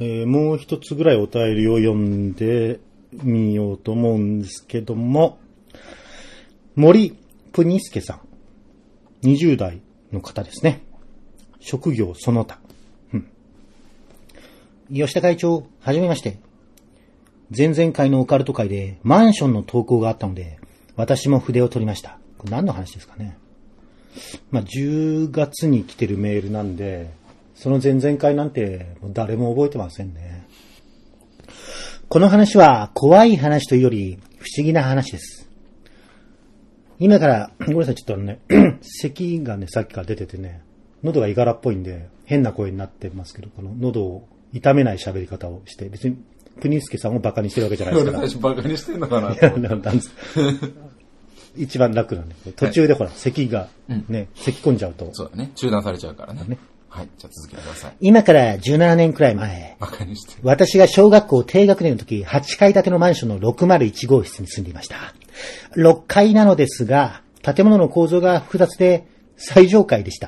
もう一つぐらいお便りを読んでみようと思うんですけども、森プニスケさん。20代の方ですね。職業その他。吉田会長、はじめまして。前々回のオカルト会でマンションの投稿があったので、私も筆を取りました。これ何の話ですかね。10月に来てるメールなんで、その前々回なんて誰も覚えてませんね。この話は怖い話というより不思議な話です。今から、ごめんなさい、ちょっと咳がね、さっきから出ててね、喉がいがらっぽいんで変な声になってますけど、この喉を痛めない喋り方をして、別にプニスケさんをバカにしてるわけじゃないですから。 俺最初バカにしてんのかな。 一番楽なんで、途中でほら、咳がね、咳込んじゃうと。 そうだね。中断されちゃうからね。はい。じゃあ続けてください。 今から17年くらい前、 バカにしてる。 私が小学校低学年の時、8階建てのマンションの601号室に住んでいました。6階なのですが、建物の構造が複雑で最上階でした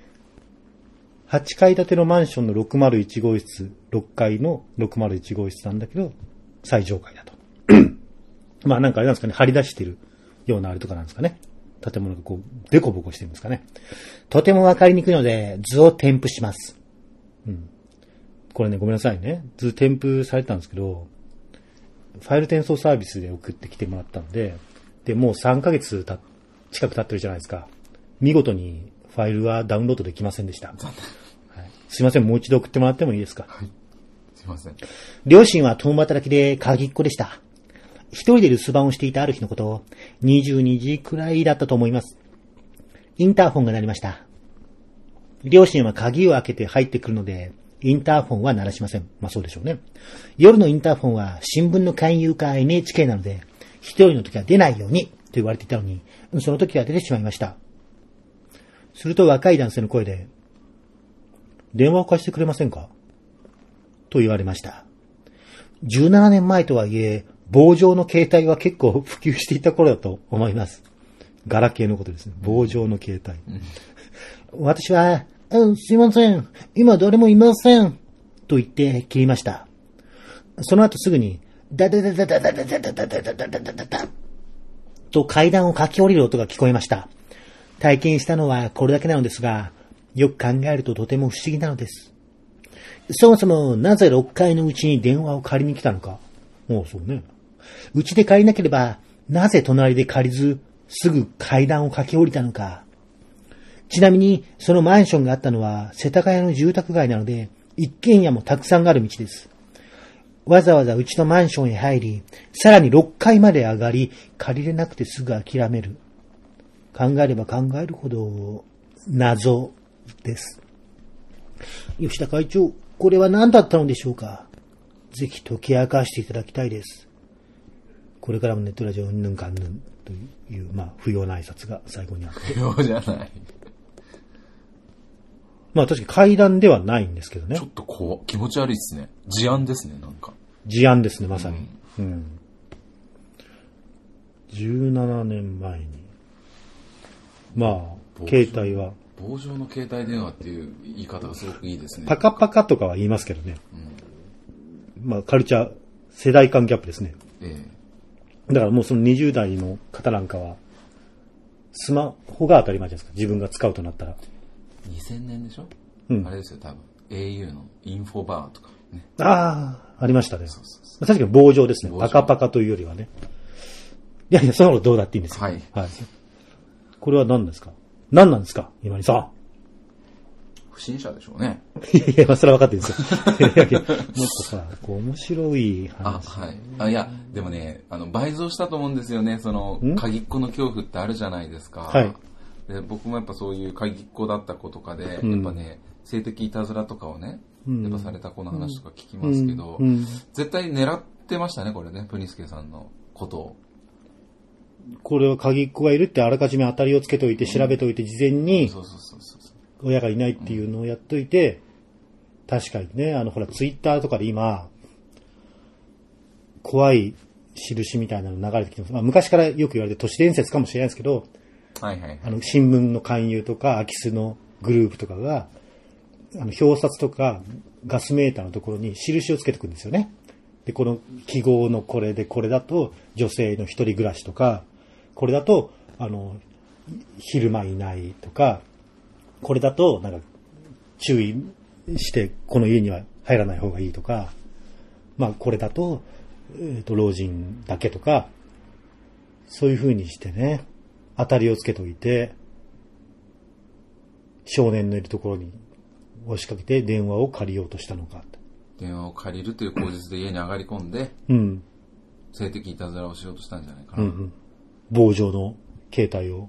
。8階建てのマンションの601号室、6階の601号室なんだけど、最上階だと。なんかあれなんですかね、張り出してるようなあれとかなんですかね。建物がこう、デコボコしてるんですかね。とてもわかりにくいので、図を添付します。これね、ごめんなさいね。図添付されてたんですけど、ファイル転送サービスで送ってきてもらったんで、で、もう3ヶ月近く経ってるじゃないですか。見事にファイルはダウンロードできませんでした。すいません、もう一度送ってもらってもいいですか。 はい。すいません。 両親は共働きで鍵っ子でした。一人で留守番をしていたある日のこと、22時くらいだったと思います。インターホンが鳴りました。両親は鍵を開けて入ってくるので、インターホンは鳴らしません。そうでしょうね。夜のインターホンは新聞の勧誘か NHK なので、一人の時は出ないようにと言われていたのに、その時は出てしまいました。すると若い男性の声で、電話を貸してくれませんかと言われました。17年前とはいえ、棒状の携帯は結構普及していた頃だと思います。ガラケーのことですね。棒状の携帯。私は、すいません。今誰もいません。と言って切りました。その後すぐに、ダダダダダダダダダダダダダダダダと階段を駆け下りる音が聞こえました。体験したのはこれだけなのですが、よく考えるととても不思議なのです。そもそもなぜ6階のうちに電話を借りに来たのか。そうね。うちで借りなければ、なぜ隣で借りず、すぐ階段を駆け下りたのか。ちなみに、そのマンションがあったのは、世田谷の住宅街なので、一軒家もたくさんある道です。わざわざうちのマンションへ入り、さらに6階まで上がり、借りれなくてすぐ諦める。考えれば考えるほど、謎です。吉田会長、これは何だったのでしょうか。ぜひ解き明かしていただきたいです。これからもネットラジオうんぬんかんぬんという、不要な挨拶が最後にあって。 不要じゃない。 確かに階段ではないんですけどね。 ちょっと気持ち悪いですね。事案ですね、なんか。 事案ですね、まさに。17年前に。携帯は。 棒状の携帯電話っていう言い方がすごくいいですね。 パカパカとかは言いますけどね。カルチャー、世代間ギャップですね。だからもうその20代の方なんかは、スマホが当たり前じゃないですか。自分が使うとなったら。 2000年でしょ、あれですよ、多分。au のインフォバーとかね。 ありましたね。確かに棒状ですね。パカパカというよりはね。いや、そのことどうだっていいんですよ。はい。これは何ですか？何なんですか今にさ。 不審者でしょうね。 いや、それは分かってるんですよ。もっとさ、面白い話。 はい。いや、でもね、倍増したと思うんですよね。その、鍵っ子の恐怖ってあるじゃないですか。はい。で、僕もやっぱそういう鍵っ子だった子とかで、やっぱね、性的いたずらとかをね、やっぱされた子の話とか聞きますけど、絶対狙ってましたね、これね、プニスケさんのことを。 これは鍵っ子がいるってあらかじめ当たりをつけておいて、調べておいて、事前に、親がいないっていうのをやっといて、確かにね、ほら、ツイッターとかで今、怖い印みたいなの流れてきてます。昔からよく言われて都市伝説かもしれないですけど、新聞の勧誘とか、空き巣のグループとかが、 表札とかガスメーターのところに印をつけてくんですよね。で、この記号のこれで、これだと女性の一人暮らしとか、これだと、昼間いないとか、これだと、なんか、注意して、この家には入らない方がいいとか、まあ、これだと、老人だけとか、そういう風にしてね、当たりをつけておいて、少年のいるところに押しかけて電話を借りようとしたのか。 電話を借りるという口実で家に上がり込んで、 うん。 性的いたずらをしようとしたんじゃないかな。 うんうん。棒状の携帯を。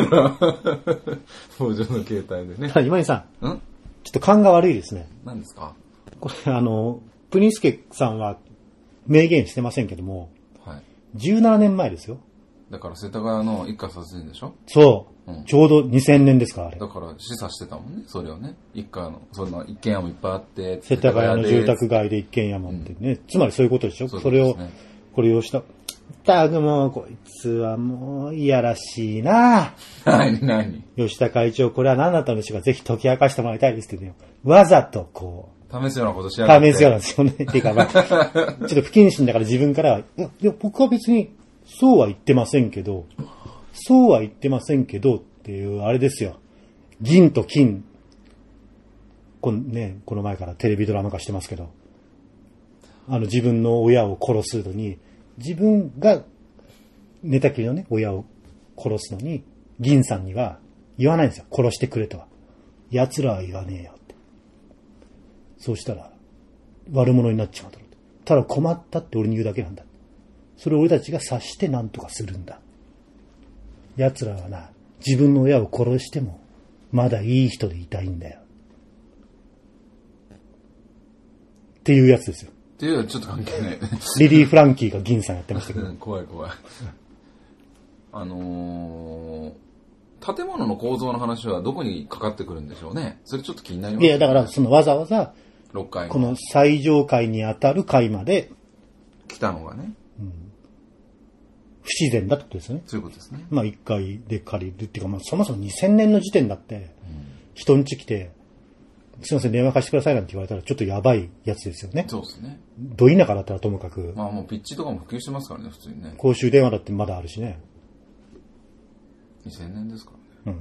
棒状の携帯でね。 ただ今井さん。ちょっと勘が悪いですね。 何ですか？ これプニスケさんは明言してませんけども、 はい。 17年前ですよ。 だから世田谷の一家殺人でしょ？ そう。ちょうど2000年ですか、あれ。 だから示唆してたもんね、それをね。一家の、そんな一軒家もいっぱいあって、 世田谷の住宅街で一軒家もってね。つまりそういうことでしょ？それを、これをした。だがもう、こいつはもう、いやらしいな。 何吉田会長、これは何だったんでしょうか？ぜひ解き明かしてもらいたいですけどね。わざとこう。 試すようなことしやがって。 試すようなんですよね。っていうか、まあ、ちょっと不謹慎だから自分からは、いや、僕は別に、そうは言ってませんけど、そうは言ってませんけどっていう、あれですよ。銀と金。この前からテレビドラマ化してますけど、自分の親を殺すのに、自分が寝たきりのね、親を殺すのに、銀さんには言わないんですよ。殺してくれとは。奴らは言わねえよって。そうしたら、悪者になっちまうだろう。ただ困ったって俺に言うだけなんだ。それを俺たちが察して何とかするんだ。奴らはな、自分の親を殺しても、まだいい人でいたいんだよ。っていうやつですよ。 っていうのはちょっと関係ない。 リリー・フランキーが銀さんやってましたけど。 怖い。建物の構造の話はどこにかかってくるんでしょうね。それちょっと気になります、ね。 いや、だからわざわざ、 6階この最上階にあたる階まで来たのがね、 不自然だってことですよね。 そういうことですね。 まあ1階で借りるっていうか、まあそもそも2000年の時点だって、人ん家来て、すいません電話貸してくださいなんて言われたらちょっとやばいやつですよね。 そうですね。 ど田舎だったらともかく。 まあもうピッチとかも普及してますからね、普通にね。 公衆電話だってまだあるしね。 2000年ですからね。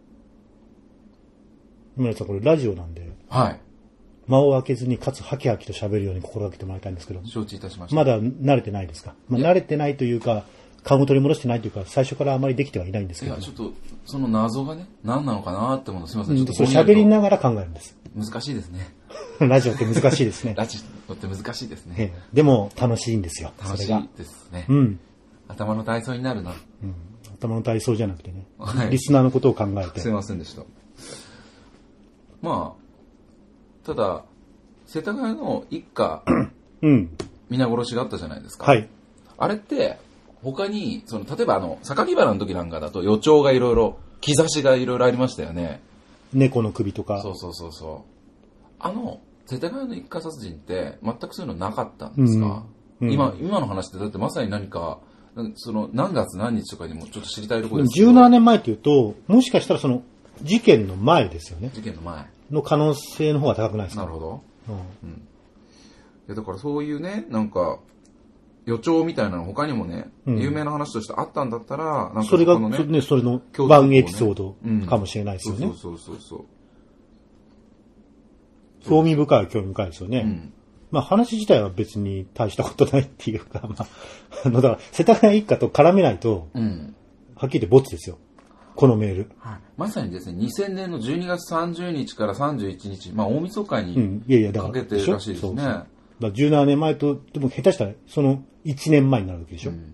今さんこれラジオなんで。 はい。 間を空けずにかつハキハキと喋るように心がけてもらいたいんですけど。 承知いたしました。 まだ慣れてないですか？まあ、慣れてないというか、顔を取り戻してないというか、最初からあまりできてはいないんですけど。 いや、ちょっと、その謎がね、何なのかなってものすいません。ちょっと喋りながら考えるんです。 難しいですね。 ラジオって難しいですね。 ラジオって難しいですね。 でも楽しいんですよ。 楽しいですね。頭の体操になるな。 頭の体操じゃなくてね。 はい、 リスナーのことを考えて。 すいませんでした。まあ、ただ、世田谷の一家、皆殺しがあったじゃないですか。 はい。 あれって、他に、例えば榊原の時なんかだと予兆がいろいろ、兆しがいろいろありましたよね。 猫の首とか。 そう。世田谷の一家殺人って、全くそういうのなかったんですか？今の話ってだってまさに何か、何月何日とかにもちょっと知りたいところですけど。 17年前っていうと、もしかしたら事件の前ですよね。 事件の前。 の可能性の方が高くないですか？ なるほど。いやだからそういうね、なんか、予兆みたいなの他にもね、有名な話としてあったんだったら、なんかそれが、それのワンエピソードかもしれないですよね。 そう。 興味深いですよね。まあ話自体は別に大したことないっていうか、まあ、だから世田谷一家と絡めないと、はっきり言ってボツですよ。このメール。 まさにですね、2000年の12月30日から31日、まあ大晦日にかけてるらしいですね。 だ17年前と、でも下手したらその1年前になるわけでしょ。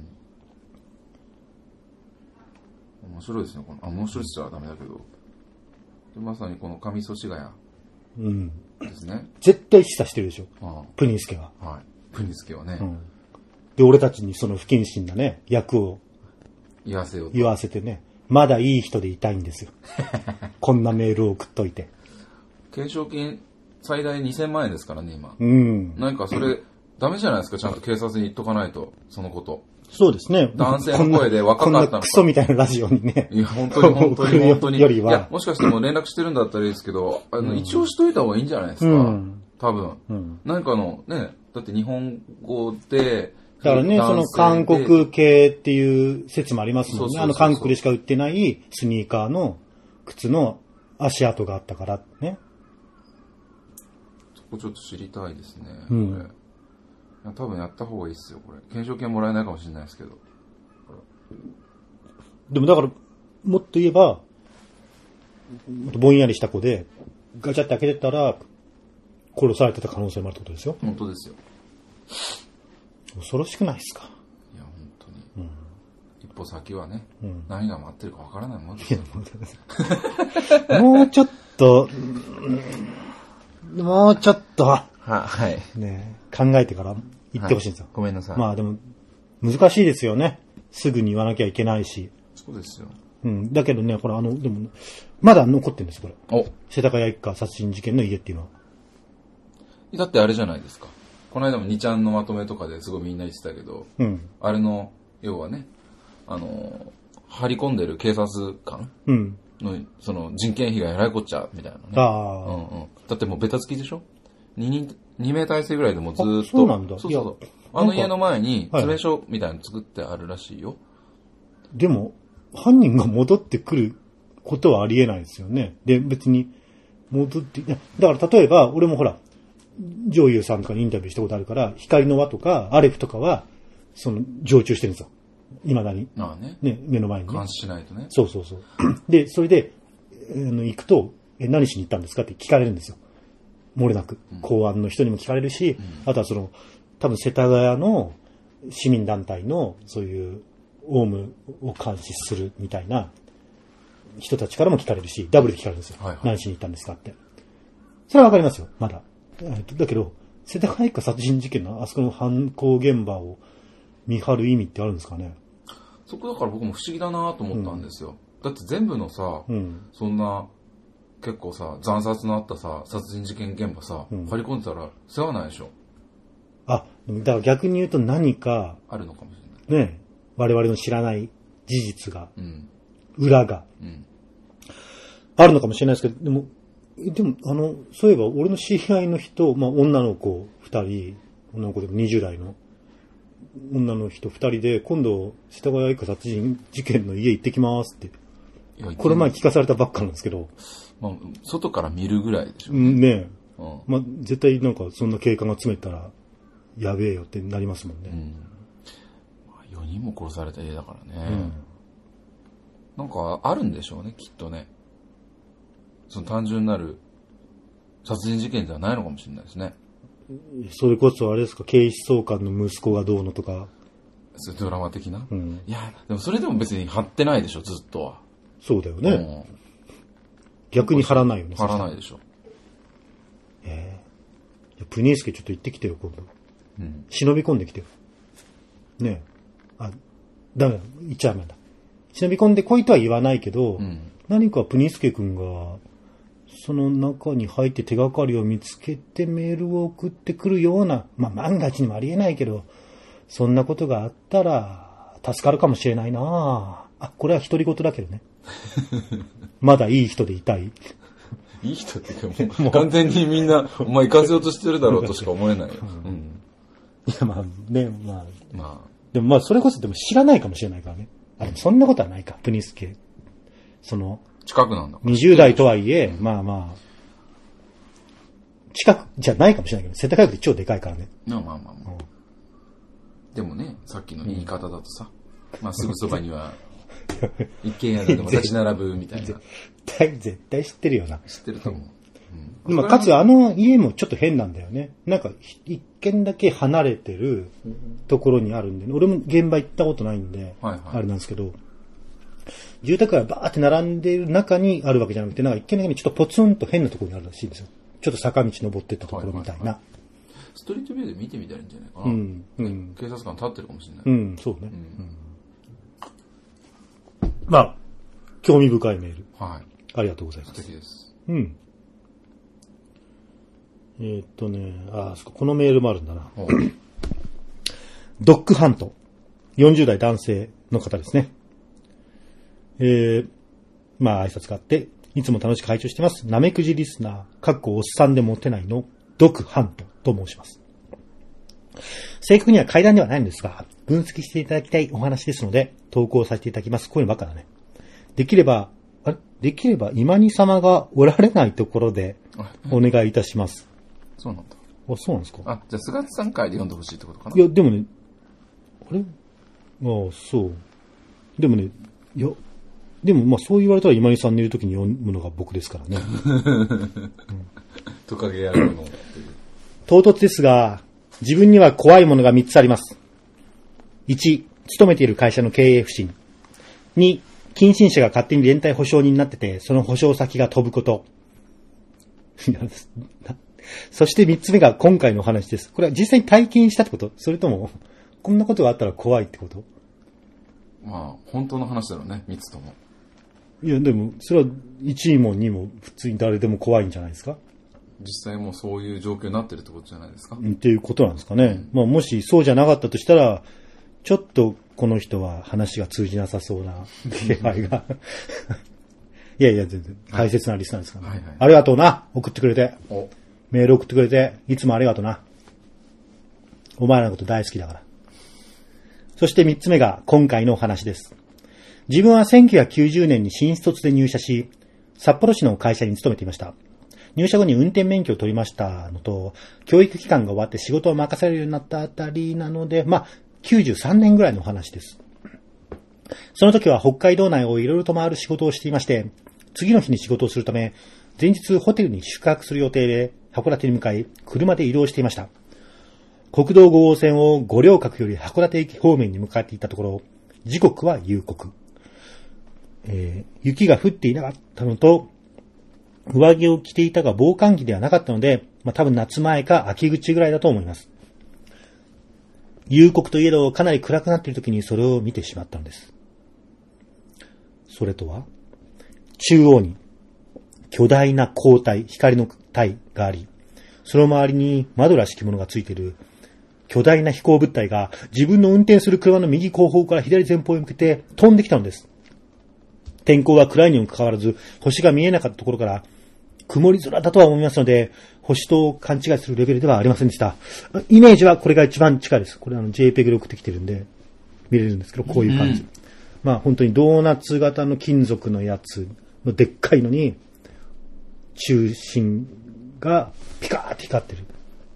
面白いですね。面白いっちゃダメだけど。でまさにこの上祖師ヶ谷ですね。 絶対示唆してるでしょ。プニスケは。 プニスケはね。 で、俺たちにその不謹慎なね、役を言わせてね、まだいい人でいたいんですよ。こんなメールを送っといて。 懸賞金最大2000万円ですからね、今。 うん。 なんかそれ、ダメじゃないですか、ちゃんと警察に言っとかないと、そのこと。 そうですね。 男性の声で若かったのか。 こんなクソみたいなラジオにね。 いや、本当に。 よりは。 いや、もしかしてもう連絡してるんだったらいいですけど、一応しといた方がいいんじゃないですか。多分。何かの、ね、だって日本語で、 だからね、その韓国系っていう説もありますもんね。韓国でしか売ってないスニーカーの靴の足跡があったからね。 そこちょっと知りたいですね。これ多分やった方がいいっすよ、これ。懸賞金もらえないかもしれないですけど。 でもだから、もっと言えば、ぼんやりした子で、ガチャって開けてたら、殺されてた可能性もあるってことですよ。 本当ですよ。 恐ろしくないですか。 いや、本当に。一歩先はね、何が待ってるかわからないもんですよ。 もうちょっと、 はい。 ね、考えてから言ってほしいんですよ。 ごめんなさい。 まあでも、難しいですよね。すぐに言わなきゃいけないし。 そうですよ。 だけどね、これでも、まだ残ってるんです、これ。 お、 世田谷一家殺人事件の家っていうのは。 だってあれじゃないですか。この間も2ちゃんのまとめとかですごいみんな言ってたけど、あれの、要はね、張り込んでる警察官の、その人件費がえらいこっちゃ、みたいなね。だってもうベタつきでしょ 2名体制ぐらいでもずーっと。 そうなんだ。 そう。あの家の前に詰め所みたいなの作ってあるらしいよ。 でも、犯人が戻ってくることはありえないですよね。で、別に、戻って、だから例えば、俺もほら、上優さんとかにインタビューしたことあるから、光の輪とか、アレフとかは、常駐してるんですよ。未だに。ね、目の前に、ね。 監視しないとね。 そう。で、それで、行くと、何しに行ったんですかって聞かれるんですよ。漏れなく。公安の人にも聞かれるし、あとは多分世田谷の市民団体の、そういう、オウムを監視するみたいな人たちからも聞かれるし、ダブルで聞かれるんですよ。何しに行ったんですかって。それはわかりますよ、まだ。だけど、世田谷一家殺人事件のあそこの犯行現場を見張る意味ってあるんですかね。 そこだから僕も不思議だなと思ったんですよ。だって全部のさ、そんな結構さ、惨殺のあったさ、殺人事件現場さ、張り込んでたら世話ないでしょ。 だから逆に言うと何か、 あるのかもしれない。 ね、我々の知らない事実が、裏が、あるのかもしれないですけど、でも、そういえば、俺の知り合いの人、女の子2人、女の子でも20代の女の人2人で、今度、世田谷一家殺人事件の家行ってきますって、これ前聞かされたばっかなんですけど、 外から見るぐらいでしょ。 ねえ。絶対なんかそんな警官が詰めたら、やべえよってなりますもんね。 4人も殺された家だからね。なんかあるんでしょうね、きっとね。その単純なる殺人事件ではないのかもしれないですね。 それこそあれですか、警視総監の息子がどうのとか。 そういうドラマ的な、いや、でもそれでも別に張ってないでしょ、ずっとは。 そうだよね。逆に張らないよね。 張らないでしょ。 プニースケちょっと行ってきてよ、今度。忍び込んできてよ。ねえ。ダメだ。言っちゃダメだ。忍び込んでこいとは言わないけど、何かプニースケ君が、その中に入って手がかりを見つけてメールを送ってくるような、万が一にもありえないけど、そんなことがあったら、助かるかもしれないなあ。これは独り言だけどね。まだいい人でいたい。 いい人っていうかもう完全にみんな、お前行かせようとしてるだろうとしか思えないよ。 いや、でもそれこそでも知らないかもしれないからね。そんなことはないか、プニスケ。 近くなんだ。 20代とはいえ、近くじゃないかもしれないけど、世田谷区って超でかいからね。 でもね、さっきの言い方だとさ、すぐそばには、一軒家でも立ち並ぶみたいな。 絶対知ってるよな。 知ってると思う。かつ家もちょっと変なんだよね。なんか一軒だけ離れてるところにあるんで、俺も現場行ったことないんで、あれなんですけど、住宅がバーって並んでいる中にあるわけじゃなくて、なんか一軒だけにちょっとポツンと変なところにあるらしいんですよ。ちょっと坂道登ってったところみたいな。 ストリートビューで見てみたらいいんじゃないかな。警察官立ってるかもしれない。 そうね。興味深いメール。ありがとうございます。 素敵です。 このメールもあるんだな。ドッグハント。 40代男性の方ですね。挨拶があって、いつも楽しく拝聴してます。なめくじリスナー、おっさんでモテないの、ドクハントと申します。正確には階段ではないんですが、分析していただきたいお話ですので、投稿させていただきます。こういうのばっかだね。できれば今に様がおられないところでお願いいたします。 そうなんだ。 そうなんですか。 じゃあ菅津さん回で読んでほしいってことかな。 いや、でもね、そう。でもね、そう言われたら今井さん寝るときに読むのが僕ですからね。 トカゲやるの。 唐突ですが、自分には怖いものが3つあります。1、勤めている会社の経営不振。2、近親者が勝手に連帯保証人になってて、その保証先が飛ぶこと。そして3つ目が今回のお話です。これは実際に体験したってこと？それとも、こんなことがあったら怖いってこと？ 本当の話だろうね、3つとも。 いや、でも、それは1位も2も普通に誰でも怖いんじゃないですか？ 実際もうそういう状況になってるってことじゃないですか？ っていうことなんですかね。もしそうじゃなかったとしたら、ちょっとこの人は話が通じなさそうな気配が。いや、全然大切なリスナーですからね。ありがとうな、送ってくれて。メール送ってくれて、いつもありがとうな。お前らのこと大好きだから。そして3つ目が今回のお話です。自分は1990年に新卒で入社し、札幌市の会社に勤めていました。入社後に運転免許を取りましたのと、教育期間が終わって仕事を任されるようになったあたりなので、93年ぐらいのお話です。その時は北海道内をいろいろと回る仕事をしていまして、次の日に仕事をするため、前日ホテルに宿泊する予定で函館に向かい、車で移動していました。国道5号線を五稜郭より函館駅方面に向かっていったところ、時刻は夕刻。雪が降っていなかったのと、上着を着ていたが防寒着ではなかったので、多分夏前か秋口ぐらいだと思います。夕刻といえどかなり暗くなっている時にそれを見てしまったのです。それとは、中央に巨大な光体、光の体があり、その周りに窓らしきものがついている巨大な飛行物体が自分の運転する車の右後方から左前方へ向けて飛んできたのです。天候は暗いにもかかわらず、星が見えなかったところから、曇り空だとは思いますので、星と勘違いするレベルではありませんでした。イメージはこれが一番近いです。これJPEG で送ってきてるんで、見れるんですけど、こういう感じ。本当にドーナツ型の金属のやつのでっかいのに、中心がピカーって光ってる。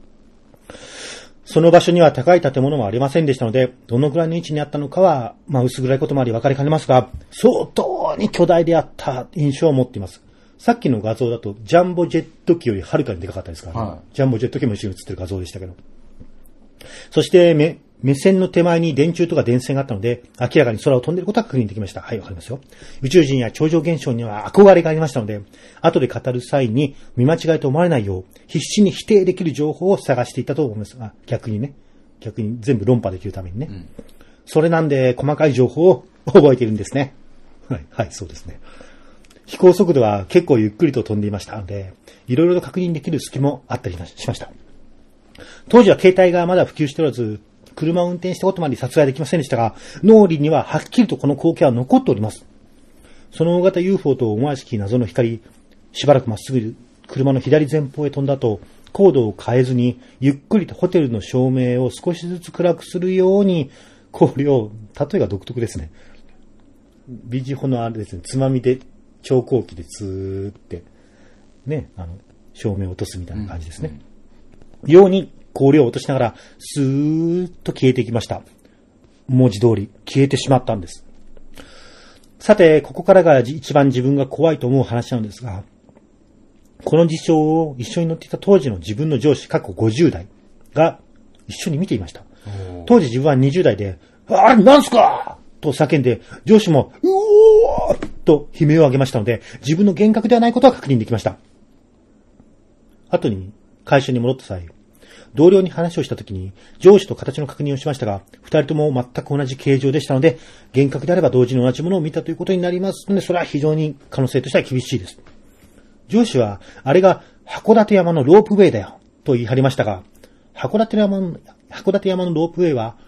その場所には高い建物もありませんでしたので、どのくらいの位置にあったのかは、薄暗いこともあり分かりかねますが、相当に巨大であった印象を持っています。さっきの画像だと、ジャンボジェット機よりはるかにでかかったですからね。ジャンボジェット機も一緒に映ってる画像でしたけど。そして目線の手前に電柱とか電線があったので、明らかに空を飛んでいることは確認できました。はい、わかりますよ。宇宙人や超常現象には憧れがありましたので、後で語る際に見間違いと思われないよう、必死に否定できる情報を探していたと思います。逆に全部論破できるためにね。それなんで、細かい情報を覚えているんですね。はい、そうですね。飛行速度は結構ゆっくりと飛んでいましたので、いろいろと確認できる隙もあったりしました。当時は携帯がまだ普及しておらず、車を運転したことまで撮影できませんでしたが、脳裏にははっきりとこの光景は残っております。その大型 UFO と思わしき謎の光、しばらくまっすぐ車の左前方へ飛んだ後、高度を変えずに、ゆっくりとホテルの照明を少しずつ暗くするように、光量、例えが独特ですね。ビジホのあれですね、つまみで、調光器でツーって、ね、照明を落とすみたいな感じですね。ように光量を落としながら、スーッと消えていきました。文字通り消えてしまったんです。さて、ここからが一番自分が怖いと思う話なんですが、この事象を一緒に乗っていた当時の自分の上司、過去50代が一緒に見ていました。当時自分は20代で、あれなんすかと叫んで、上司も、うおーと悲鳴を上げましたので、自分の幻覚ではないことは確認できました。後に会社に戻った際、同僚に話をしたときに、上司と形の確認をしましたが、二人とも全く同じ形状でしたので、幻覚であれば同時に同じものを見たということになりますので、それは非常に可能性としては厳しいです。上司は、あれが函館山のロープウェイだよ、と言い張りましたが、函館山のロープウェイは、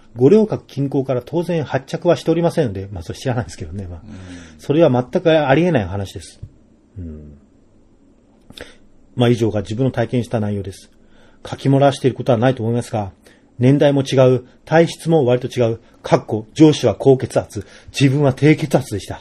五稜郭近郊から当然発着はしておりませんので、まあそれ知らないですけどね。まあ、それは全くありえない話です。まあ以上が自分の体験した内容です。書き漏らしていることはないと思いますが、年代も違う、体質も割と違う、上司は高血圧、自分は低血圧でした。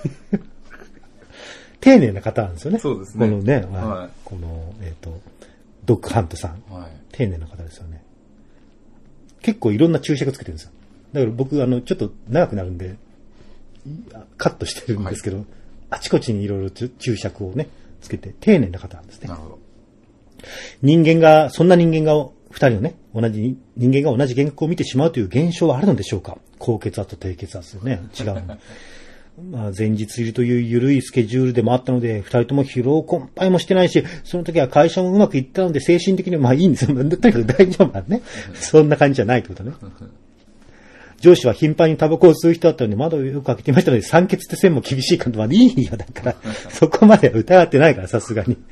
丁寧な方なんですよね。 そうですね。 このね、 はい、 この、ドッグハントさん、 はい。 丁寧な方ですよね。結構いろんな注釈つけてるんですよ。だから僕、ちょっと長くなるんで、カットしてるんですけど、あちこちにいろいろ注釈をね、つけて、丁寧な方なんですね。 なるほど。 そんな人間が、二人のね、人間が同じ原稿を見てしまうという現象はあるのでしょうか。高血圧と低血圧ですよね。違う。まあ、前日入りという緩いスケジュールでもあったので、二人とも疲労困憊もしてないし、その時は会社もうまくいったので、精神的にまあいいんですよ。とにかく大丈夫なんね。そんな感じじゃないってことね。上司は頻繁にタバコを吸う人だったので、窓をよく開けていましたので、酸欠って線も厳しいかと、までいいよ。だから、そこまでは疑ってないから、さすがに。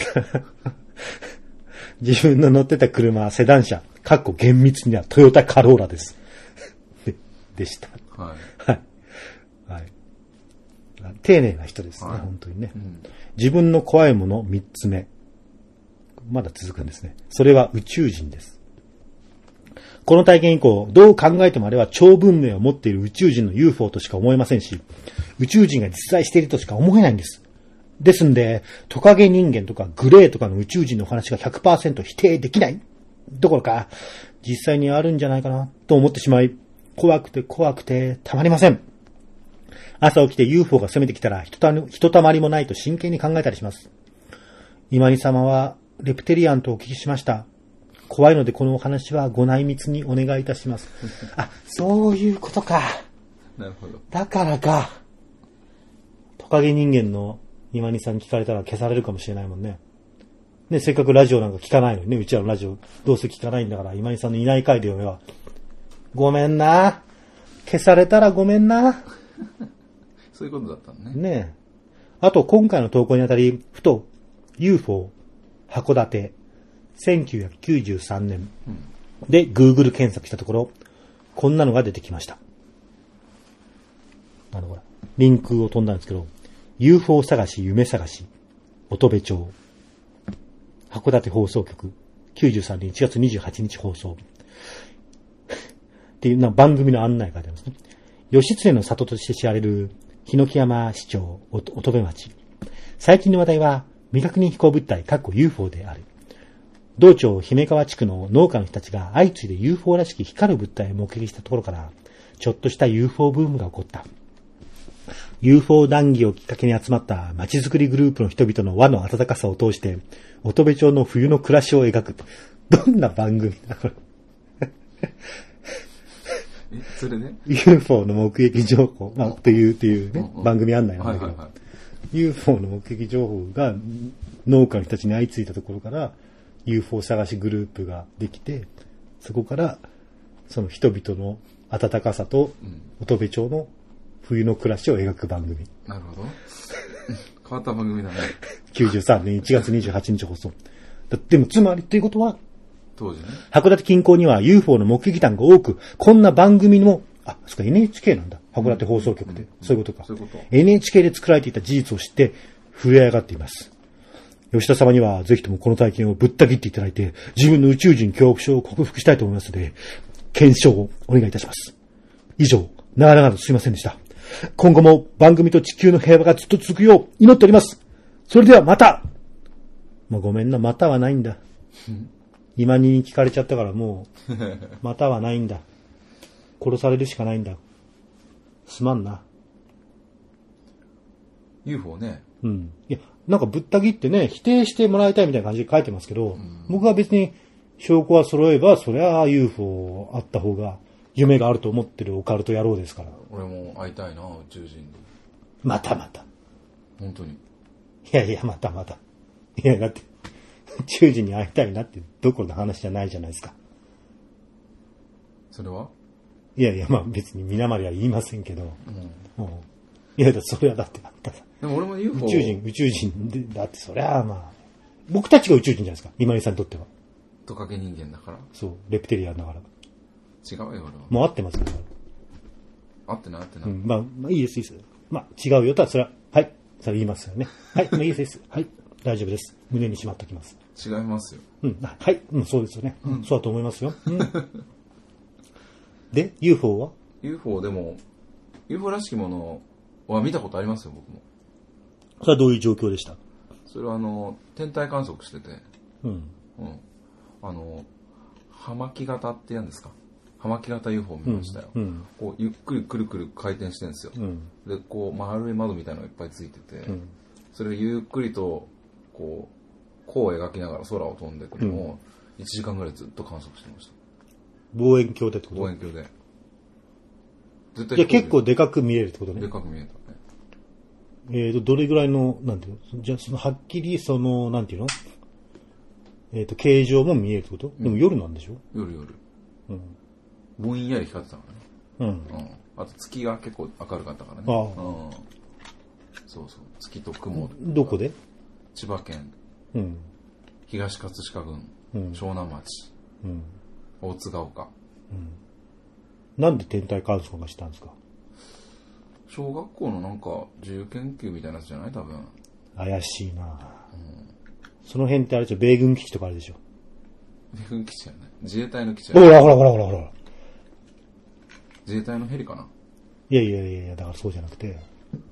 自分の乗ってた車はセダン車、厳密にはトヨタカローラです。でした。 はい。 はい。はい。丁寧な人ですね、本当にね。自分の怖いもの3つ目。まだ続くんですね。それは宇宙人です。この体験以降、どう考えてもあれは超文明を持っている宇宙人の UFO としか思えませんし、宇宙人が実在しているとしか思えないんです。ですんで、トカゲ人間とかグレーとかの宇宙人の話が 100% 否定できないどころか、実際にあるんじゃないかなと思ってしまい、怖くてたまりません。朝起きて UFO が攻めてきたらひとたまりもないと真剣に考えたりします。今に様はレプテリアンとお聞きしました。怖いのでこのお話はご内密にお願いいたします。あ、そういうことか。 なるほど。 だからか。トカゲ人間の今にさんに聞かれたら消されるかもしれないもんね。ね、せっかくラジオなんか聞かないのにね、うちらのラジオどうせ聞かないんだから、今にさんのいない回で読めば、ごめんな。消されたらごめんな。 そういうことだったのね。 ねえ。あと、今回の投稿にあたり、ふと、UFO、函館、1993年で Google 検索したところ、こんなのが出てきました。ほら、リンクを飛んだんですけど、UFO 探し、夢探し、乙部町、函館放送局、93年1月28日放送。っていう番組の案内がありますね。義経の里として知られる檜山市長、乙部町。最近の話題は未確認飛行物体、UFO である。同町姫川地区の農家の人たちが相次いで UFO らしき光る物体を目撃したところから、ちょっとした UFO ブームが起こった。UFO 談義をきっかけに集まった街づくりグループの人々の輪の温かさを通して、乙部町の冬の暮らしを描く。どんな番組だこれ。 それね UFO の目撃情報、というね、番組案内なんだけど、UFO の目撃情報が農家の人たちに相次いだところから UFO 探しグループができて、そこからその人々の温かさと乙部町の冬の暮らしを描く番組。 なるほど。変わった番組だね。 93年1月28日放送。でもつまりということは、 当時ね。 函館近郊には UFO の目撃談が多く、こんな番組も、そっか NHK なんだ。函館放送局で。そういうことか。 そういうこと。 NHK で作られていた事実を知って震え上がっています。吉田様にはぜひともこの体験をぶった切っていただいて、自分の宇宙人恐怖症を克服したいと思いますので、検証をお願いいたします。以上、長々とすいませんでした。今後も番組と地球の平和がずっと続くよう祈っております。それではまた。ごめんな、またはないんだ。今に聞かれちゃったからもう、またはないんだ。殺されるしかないんだ。すまんな。 UFO ね。 いや、なんかぶった切ってね、否定してもらいたいみたいな感じで書いてますけど、僕は別に証拠は揃えば、そりゃ UFO あった方が夢があると思ってるオカルト野郎ですから。 俺も会いたいな、宇宙人に。 また。 本当に。 いや、また。いや、だって、宇宙人に会いたいなってどころの話じゃないじゃないですか。 それは？ いや、別に皆までは言いませんけど。いや、それはだってあったさ。 でも俺も UFO。 宇宙人で、だってそりゃ僕たちが宇宙人じゃないですか。今井さんにとっては。 トカゲ人間だから。 そう、レプテリアンだから。 違うよ、俺は。 もう合ってますよ。 合ってない、合ってない。 まあ、いいです、いいです。まあ、違うよとは、それは、はい。それ言いますよね。はい、もういいです。はい。大丈夫です。胸にしまっておきます。 違いますよ。 はい。そうですよね。そうだと思いますよ。で、UFO は？ UFO でも、UFO らしきものは見たことありますよ、僕も。 それはどういう状況でした？ それは天体観測してて、葉巻型って言うんですか。葉巻型 UFO を見ましたよ。こうゆっくりくるくる回転してるんですよ。で、こう丸い窓みたいなのがいっぱいついてて、それをゆっくりとこう描きながら空を飛んでいくのを1時間ぐらいずっと観測してました。 望遠鏡でってこと？ 望遠鏡で。絶対じゃあ結構でかく見えるってことね。 でかく見えたね。 どれぐらいの、なんていうの？じゃあはっきりなんていうの？形状も見えるってこと？でも夜なんでしょ？ 夜。ぼんやり光ってたからね。あと月が結構明るかったからね。そう。月と雲。 どこで？ 千葉県。東葛飾郡。湘南町。大津ヶ丘。 なんで天体観測がしたんですか？ 小学校のなんか自由研究みたいなやつじゃない？多分。 怪しいな。その辺ってあれでしょ、米軍基地とかあるでしょ。 米軍基地じゃない。自衛隊の基地じゃない。 ほら。 自衛隊のヘリかな。 いや、だからそうじゃなくて、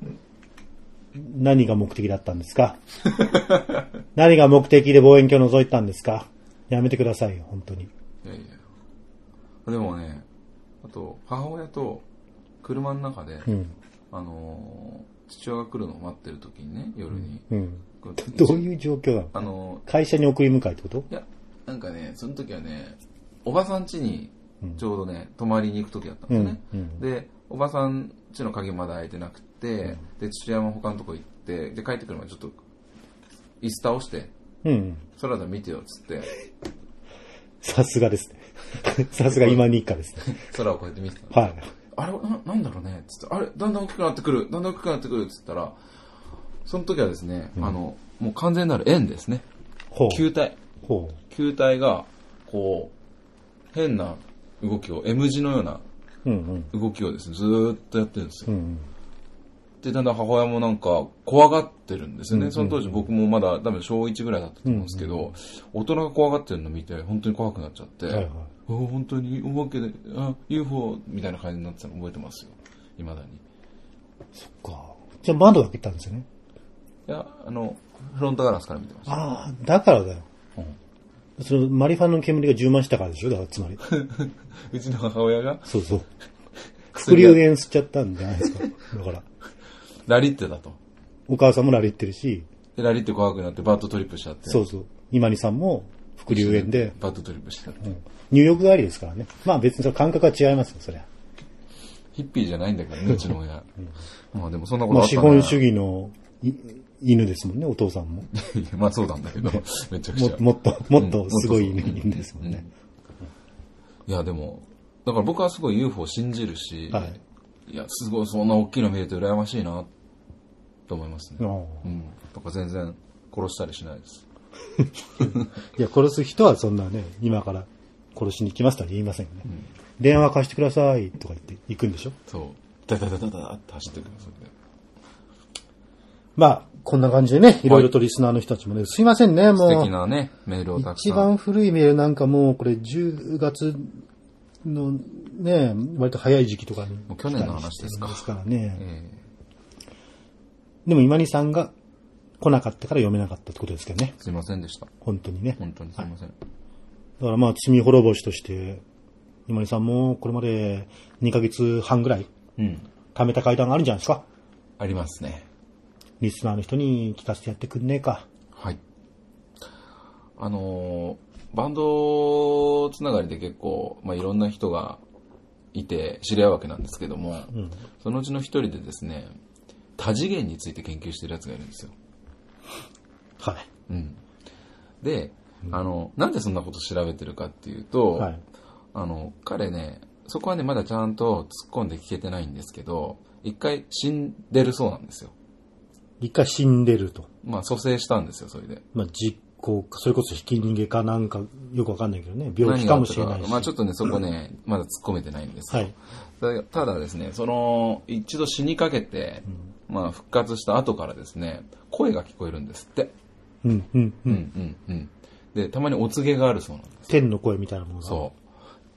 何が目的だったんですか？何が目的で望遠鏡を覗いたんですか？やめてくださいよ、本当に。いや。でもね、あと母親と車の中で、父親が来るのを待ってる時にね、夜に。どういう状況なの？会社に送り迎えってこと？ いや、なんかね、その時はね、おばさん家にちょうどね、泊まりに行く時だったんですよね。で、おばさん家の鍵まだ開いてなくて、で、父親も他のとこ行って、で、帰ってくる前ちょっと、椅子倒して、空で見てよっつって。 さすがですね。さすが今日課ですね。 空をこうやって見てた。 はい。 あれなんだろうねっつって、あれだんだん大きくなってくるっつったら、その時はですね、もう完全なる円ですね。球体が、こう、変な動きを、M 字のような動きをですね、ずーっとやってるんですよ。で、だんだん母親もなんか怖がってるんですよね。その当時僕もまだ多分小1ぐらいだったと思うんですけど、大人が怖がってるのを見て、本当に怖くなっちゃって、本当にお化けで、UFO みたいな感じになってたの覚えてますよ。未だに。 そっか。じゃあ窓が開けたんですよね。 いや、フロントガラスから見てました。 ああ、だからだよ。そのマリファナの煙が充満したからでしょ？だからつまり。 うちの母親がそう。副流煙吸っちゃったんじゃないですか。だから。 ラリってたと。 お母さんもラリってるし。 ラリって怖くなってバッドトリップしちゃって。 そう。今にさんも副流煙で。 バッドトリップしちゃって。 入浴帰りですからね。まあ別にその感覚は違いますよ、そりゃ。 ヒッピーじゃないんだからね、うちの親。まあでもそんなことあった資本主義の犬ですもんね、お父さんも。 まあそうなんだけど、めちゃくちゃ。 もっとすごい犬ですもんね。 いやでも、だから僕はすごい UFO を信じるし、いや、すごいそんな大きいの見れて羨ましいな、と思いますね。とか全然殺したりしないです。 いや、殺す人はそんなね、今から殺しに来ますとは言いませんよね。電話貸してくださいとか言って行くんでしょ？ そう。ダダダダダって走ってくる。 まあ、こんな感じでね、いろいろとリスナーの人たちもね、すいませんね、もう。 素敵なね、メールをたくさん。 一番古いメールなんかもう、これ10月のね、割と早い時期とかに。 もう去年の話ですか。 ですからね。でも今にさんが来なかったから読めなかったってことですけどね。 すいませんでした。 本当にね。 本当にすいません。 だからまあ、罪滅ぼしとして、今にさんもこれまで2ヶ月半ぐらい、貯めた階段があるんじゃないですか。 ありますね。 リスナーの人に聞かせてやってくんねえか。 はい。バンドつながりで結構、まあ、いろんな人がいて知り合うわけなんですけども、そのうちの一人でですね、多次元について研究してるやつがいるんですよ。 はい。 で、なんでそんなこと調べてるかっていうと、彼ね、そこはね、まだちゃんと突っ込んで聞けてないんですけど、一回死んでるそうなんですよ。 一回死んでると。 まあ、蘇生したんですよ、それで。 まあ、実こう、それこそひき逃げかなんかよくわかんないけどね、病気かもしれないし。 まあちょっとね、そこね、まだ突っ込めてないんですよ。はい、ただですね、一度死にかけて、まあ復活した後からですね、声が聞こえるんですって。で、たまにお告げがあるそうなんです。 天の声みたいなものが。 そう。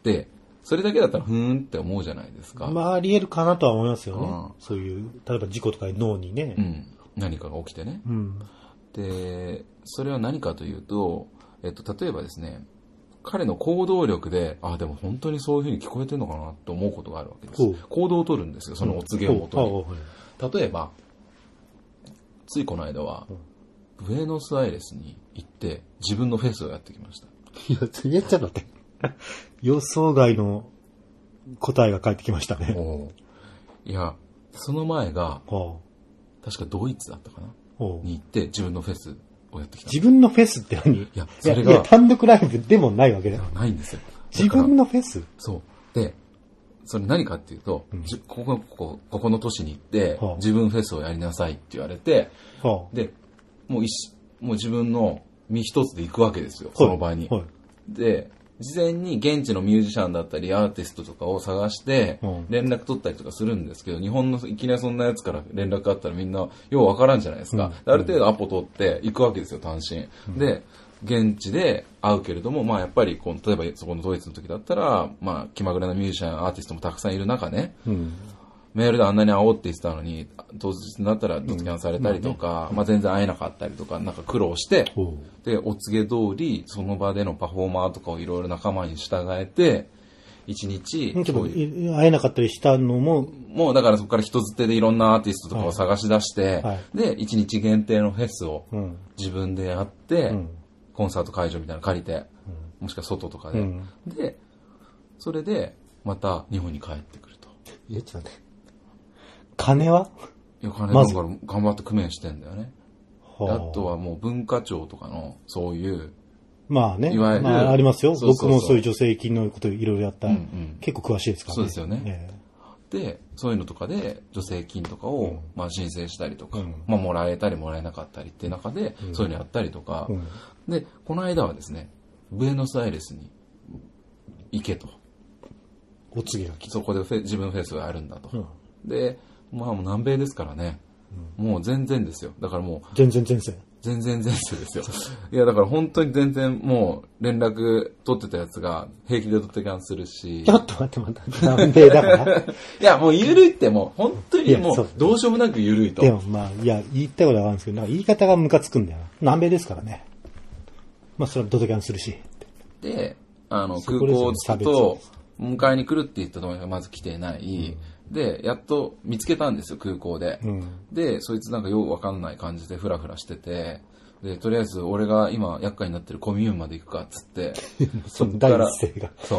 で、それだけだったらふーんって思うじゃないですか。 まああり得るかなとは思いますよね。そういう、例えば事故とかで脳にね。 何かが起きてね。で、それは何かというと、例えばですね、彼の行動力で、でも本当にそういうふうに聞こえてるのかなと思うことがあるわけです。行動を取るんですよ、そのお告げをもとに。例えば、ついこの間は、ブエノスアイレスに行って自分のフェスをやってきました。 いや、ちょっと待って。予想外の答えが返ってきましたね。 いや、その前が、確かドイツだったかなに行って自分のフェスをやってきた。 自分のフェスって何？いや、それが単独ライブでもないわけだよ。 ないんですよ。 自分のフェス？ そう。で、それ何かっていうと、ここの都市に行って、自分フェスをやりなさいって言われて、で、もう自分の身一つで行くわけですよ、その場に。で、事前に現地のミュージシャンだったりアーティストとかを探して連絡取ったりとかするんですけど、日本のいきなりそんなやつから連絡あったらみんなようわからんじゃないですか。ある程度アポ取って行くわけですよ、単身。で、現地で会うけれども、まあやっぱり例えばそこのドイツの時だったら、まあ気まぐれなミュージシャン、アーティストもたくさんいる中ね、メールであんなに会おうって言ってたのに、当日になったらドツキャンされたりとか、まあ全然会えなかったりとか、なんか苦労して、で、お告げ通り、その場でのパフォーマーとかをいろいろ仲間に従えて、一日、 会えなかったりしたのも、 もうだからそこから人づてでいろんなアーティストとかを探し出して、で、一日限定のフェスを自分でやって、コンサート会場みたいなの借りて、もしくは外とかで、で、それでまた日本に帰ってくると。 ちょっと待って。金は？ いや、金だから頑張って工面してんだよね。あとはもう文化庁とかのそういう、 まあね、 いわゆる、 ありますよ。僕もそういう助成金のこといろいろやった、結構詳しいですからね。 そうですよね。で、そういうのとかで助成金とかを、まあ申請したりとか、まあもらえたりもらえなかったりっていう中で、そういうのやったりとか、で、この間はですね、ブエノスアイレスに行けと。 お告げが来て。 そこで自分のフェスをやるんだと。で、まあもう南米ですからね、もう全然ですよ。だからもう。 全然ですよ。 いやだから本当に全然もう連絡取ってたやつが平気でドタキャンするし。 ちょっと待って。南米だからいやもう緩いってもう本当にもうどうしようもなく緩いと。 でもまあ、いや言いたいことはあるんですけど、なんか言い方がムカつくんだよな。南米ですからね。まあそれはドタキャンするし。 で、空港と迎えに来るって言ったところがまず来てない。で、やっと見つけたんですよ、空港で。で、そいつなんかよくわかんない感じでフラフラしてて、で、とりあえず俺が今厄介になってるコミューンまで行くかっつって、 そっから、 そう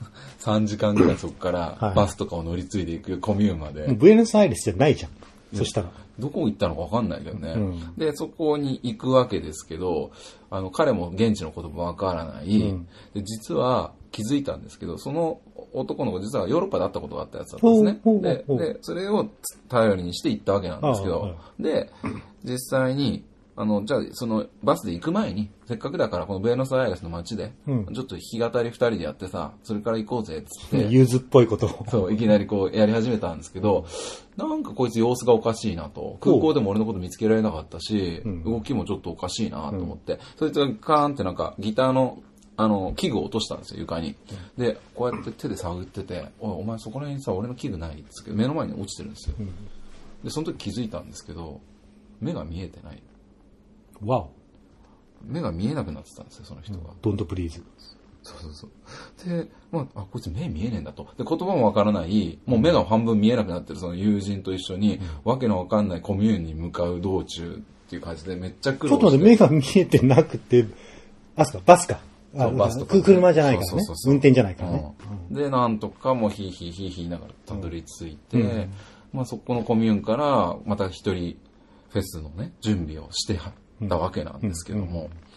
、3時間ぐらいそっからバスとかを乗り継いでいくコミューンまで。 ブエノスアイレスじゃないじゃん。そしたら。 どこ行ったのかわかんないけどね。で、そこに行くわけですけど、彼も現地の言葉わからない。で、実は気づいたんですけど、その男の子実はヨーロッパで会ったことがあったやつだったんですね。で、それを頼りにして行ったわけなんですけど、で、実際に、じゃあ、そのバスで行く前に、せっかくだからこのブエノスアイレスの街で、ちょっと弾き語り2人でやってさ、それから行こうぜっつって。 ユーズっぽいことを。 そう、いきなりこうやり始めたんですけど、なんかこいつ様子がおかしいなと。空港でも俺のこと見つけられなかったし、動きもちょっとおかしいなと思って、そいつがカーンってなんかギターの器具を落としたんですよ、床に。で、こうやって手で探ってて、お前そこら辺にさ、俺の器具ないっつって目の前に落ちてるんですよ。で、その時気づいたんですけど、目が見えてない。 わお。 目が見えなくなってたんですよ、その人が。 ドントプリーズ。 そう。で、まあ、こいつ目見えねえんだと。で、言葉もわからない、もう目が半分見えなくなってるその友人と一緒に、わけのわかんないコミューンに向かう道中っていう感じでめっちゃ苦労して。 ちょっと待って、目が見えてなくて、バスか。バスとか、車じゃないからね。運転じゃないからね。 で、なんとかもうヒーヒー言いながらたどり着いて、まあそこのコミューンからまた一人フェスのね、準備をしてたわけなんですけども、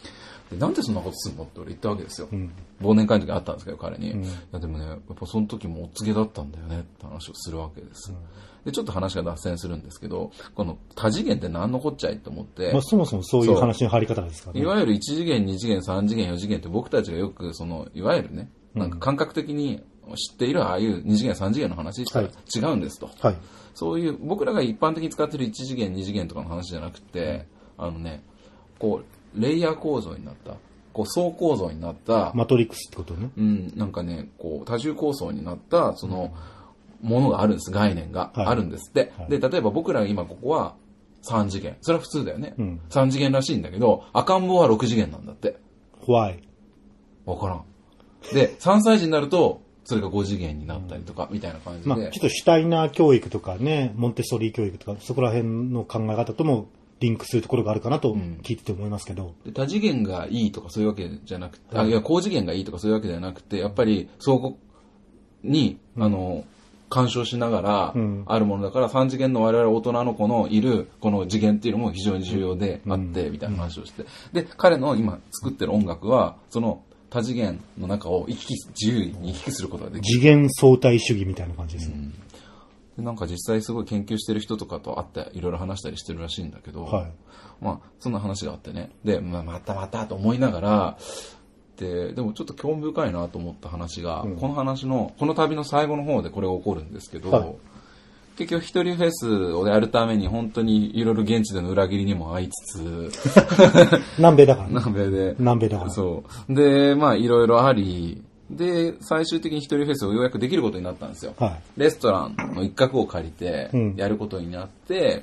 でなんでそんなことするのって俺言ったわけですよ。忘年会の時あったんですけど、彼に。いやでもね、やっぱその時もお告げだったんだよねって話をするわけです。で、ちょっと話が脱線するんですけど、この多次元って何のこっちゃいと思って。 そもそもそういう話の入り方ですからね。 いわゆる1次元、2次元、3次元、4次元って僕たちがよく、いわゆるね、なんか感覚的に知っているああいう2次元、3次元の話したら違うんですと。 はい。 そういう、僕らが一般的に使っている1次元、2次元とかの話じゃなくて、こう、レイヤー構造になった、こう、層構造になった、 マトリックスってことね。 なんかね、こう、多重構造になった、ものがあるんです、概念があるんですって。で、例えば僕らが今ここは3次元。それは普通だよね。3次元らしいんだけど、赤ん坊は6次元なんだって。 Why？ わからん。で、3歳児になると、それが5次元になったりとか、みたいな感じで。 ちょっとシュタイナー教育とかね、モンテッソーリ教育とか、そこら辺の考え方ともリンクするところがあるかなと聞いてて思いますけど。 で多次元がいいとかそういうわけじゃなくて、いや、高次元がいいとかそういうわけじゃなくて、やっぱり、相互に、干渉しながら、あるものだから、3次元の我々大人の子のいる、この次元っていうのも非常に重要であって、みたいな話をして。で、彼の今作ってる音楽は、多次元の中を自由に行き来することができる。 次元相対主義みたいな感じですね。 でなんか実際すごい研究してる人とかと会っていろいろ話したりしてるらしいんだけど、そんな話があってね。で、またと思いながら、でもちょっと興味深いなと思った話が、この旅の最後の方でこれが起こるんですけど、結局一人フェスをやるために本当にいろいろ現地での裏切りにも遭いつつ南米だから、 ね、 南米だからそうでいろいろありで最終的に一人フェスをようやくできることになったんですよ、レストランの一角を借りてやることになって、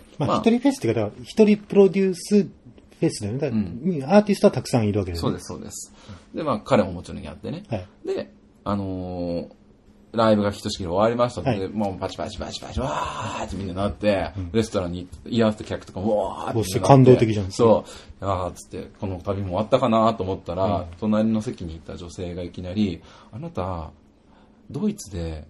一人フェスって方は一人プロデュースフェスだよね、アーティストはたくさんいるわけですね。 そうですで彼ももちろんやってね、でライブがひとしきり終わりましたので、もうパチパチわーってみんななって、レストランに居合わせた客とかわーって感動的じゃん。 そう。つって、この旅も終わったかなと思ったら、隣の席にいた女性がいきなり、あなた、ドイツで、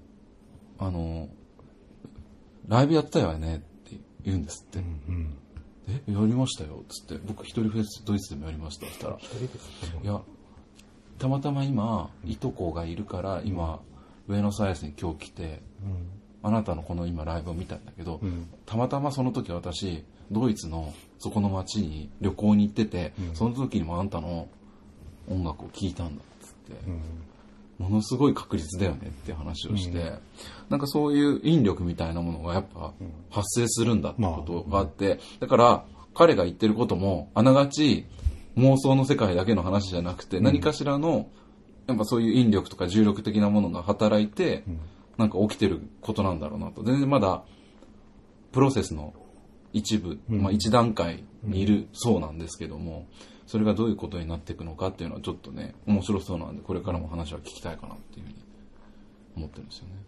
ライブやったよねって言うんですって。やりましたよ。つって、僕一人フェスドイツでもやりました。って言ったら、いや、たまたま今、いとこがいるから、今、ブエノスアイレスに今日来て、あなたのこの今ライブを見たんだけど、たまたまその時私ドイツのそこの街に旅行に行ってて、その時にもあんたの音楽を聴いたんだっつって、ものすごい確率だよねって話をして、なんかそういう引力みたいなものがやっぱ発生するんだってことがあって、だから彼が言ってることもあながち妄想の世界だけの話じゃなくて、何かしらのやっぱそういう引力とか重力的なものが働いて、なんか起きてることなんだろうなと。全然まだプロセスの一部、一段階にいるそうなんですけども、それがどういうことになっていくのかっていうのはちょっとね、面白そうなんで、これからも話は聞きたいかなっていうふうに思ってるんですよね。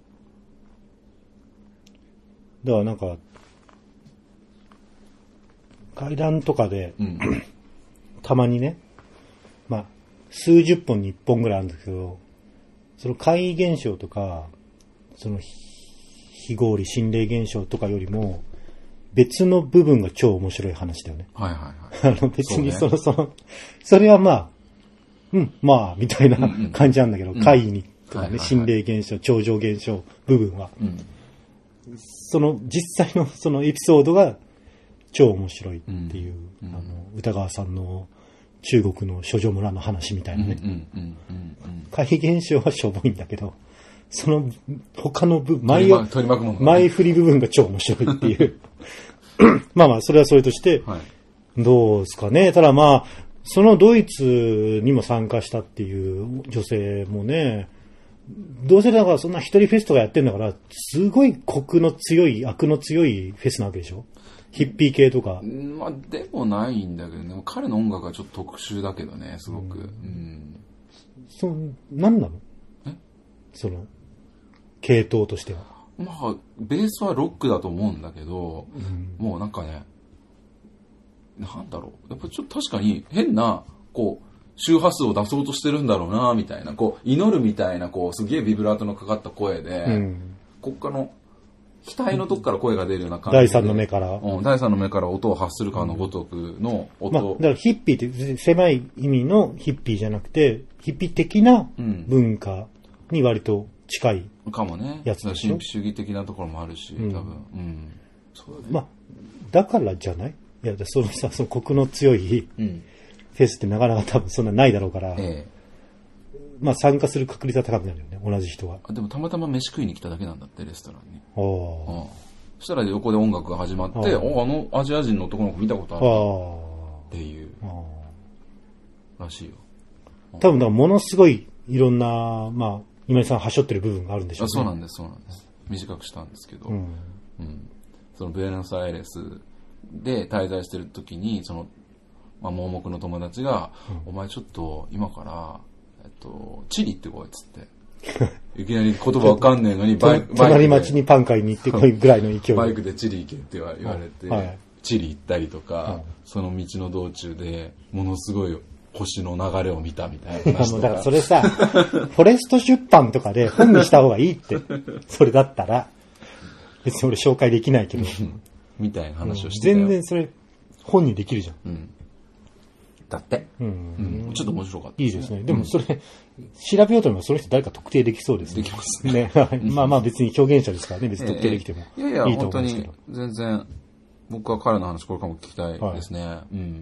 だからなんか、階段とかで、たまにね、数十本に1本ぐらいあるんですけど、その怪異現象とか、その非合理心霊現象とかよりも、別の部分が超面白い話だよね。別にそれはみたいな感じなんだけど、怪異にとかね、心霊現象、超常現象部分は、実際のそのエピソードが超面白いっていう、歌川さんの中国の諸女村の話みたいなね。怪異現象はしょぼいんだけど、その他の前振り部分が超面白いっていう。それはそれとして、どうですかね。ただそのドイツにも参加したっていう女性もね、どうせだからそんな一人フェスとかやってんだから、すごい悪の強いフェスなわけでしょ。ヒッピー系とか。 でもないんだけどね。彼の音楽はちょっと特殊だけどね、すごく。 何なの？その、系統としては。 ベースはロックだと思うんだけど、もうなんかね、なんだろう。やっぱちょっと確かに変な、周波数を出そうとしてるんだろうな、みたいな。祈るみたいな、すげえビブラートのかかった声で、国家の、 額のとこから声が出るような感じで。 第三の目から。 うん、第三の目から音を発するかのごとくの音。 だからヒッピーって狭い意味のヒッピーじゃなくて、ヒッピー的な文化に割と近いかもね。 やつでしょ。 神秘主義的なところもあるし、多分。 そうだね。だからじゃない？いや、そのコクの強いフェスってなかなか多分そんなないだろうから、参加する確率は高くなるよね、同じ人が。 でもたまたま飯食いに来ただけなんだって、レストランに。そしたら横で音楽が始まって、あのアジア人の男の子見たことあるっていうらしいよ。 多分だからものすごいいろんな、今井さんはしょってる部分があるんでしょうね。 そうなんです。短くしたんですけど、そのブエノスアイレスで滞在してる時に、その、盲目の友達が、お前ちょっと今から、チリ行ってこいっつって。いきなり言葉わかんねえのに、 隣町にパン買いに行ってこいぐらいの勢いで。 バイクでチリ行けって言われて、チリ行ったりとか、その道の道中で、ものすごい星の流れを見たみたいな話とか。 だからそれさ、フォレスト出版とかで本にした方がいいって。それだったら。別に俺紹介できないけど。 みたいな話をしてたよ。 全然それ、本にできるじゃん。 だって。ちょっと面白かった。 いいですね。でもそれ、調べようと思えばその人誰か特定できそうですね。 できますね。 別に表現者ですからね、別に特定できてもいいと思うんですけど。 本当に全然、僕は彼の話これからも聞きたいですね。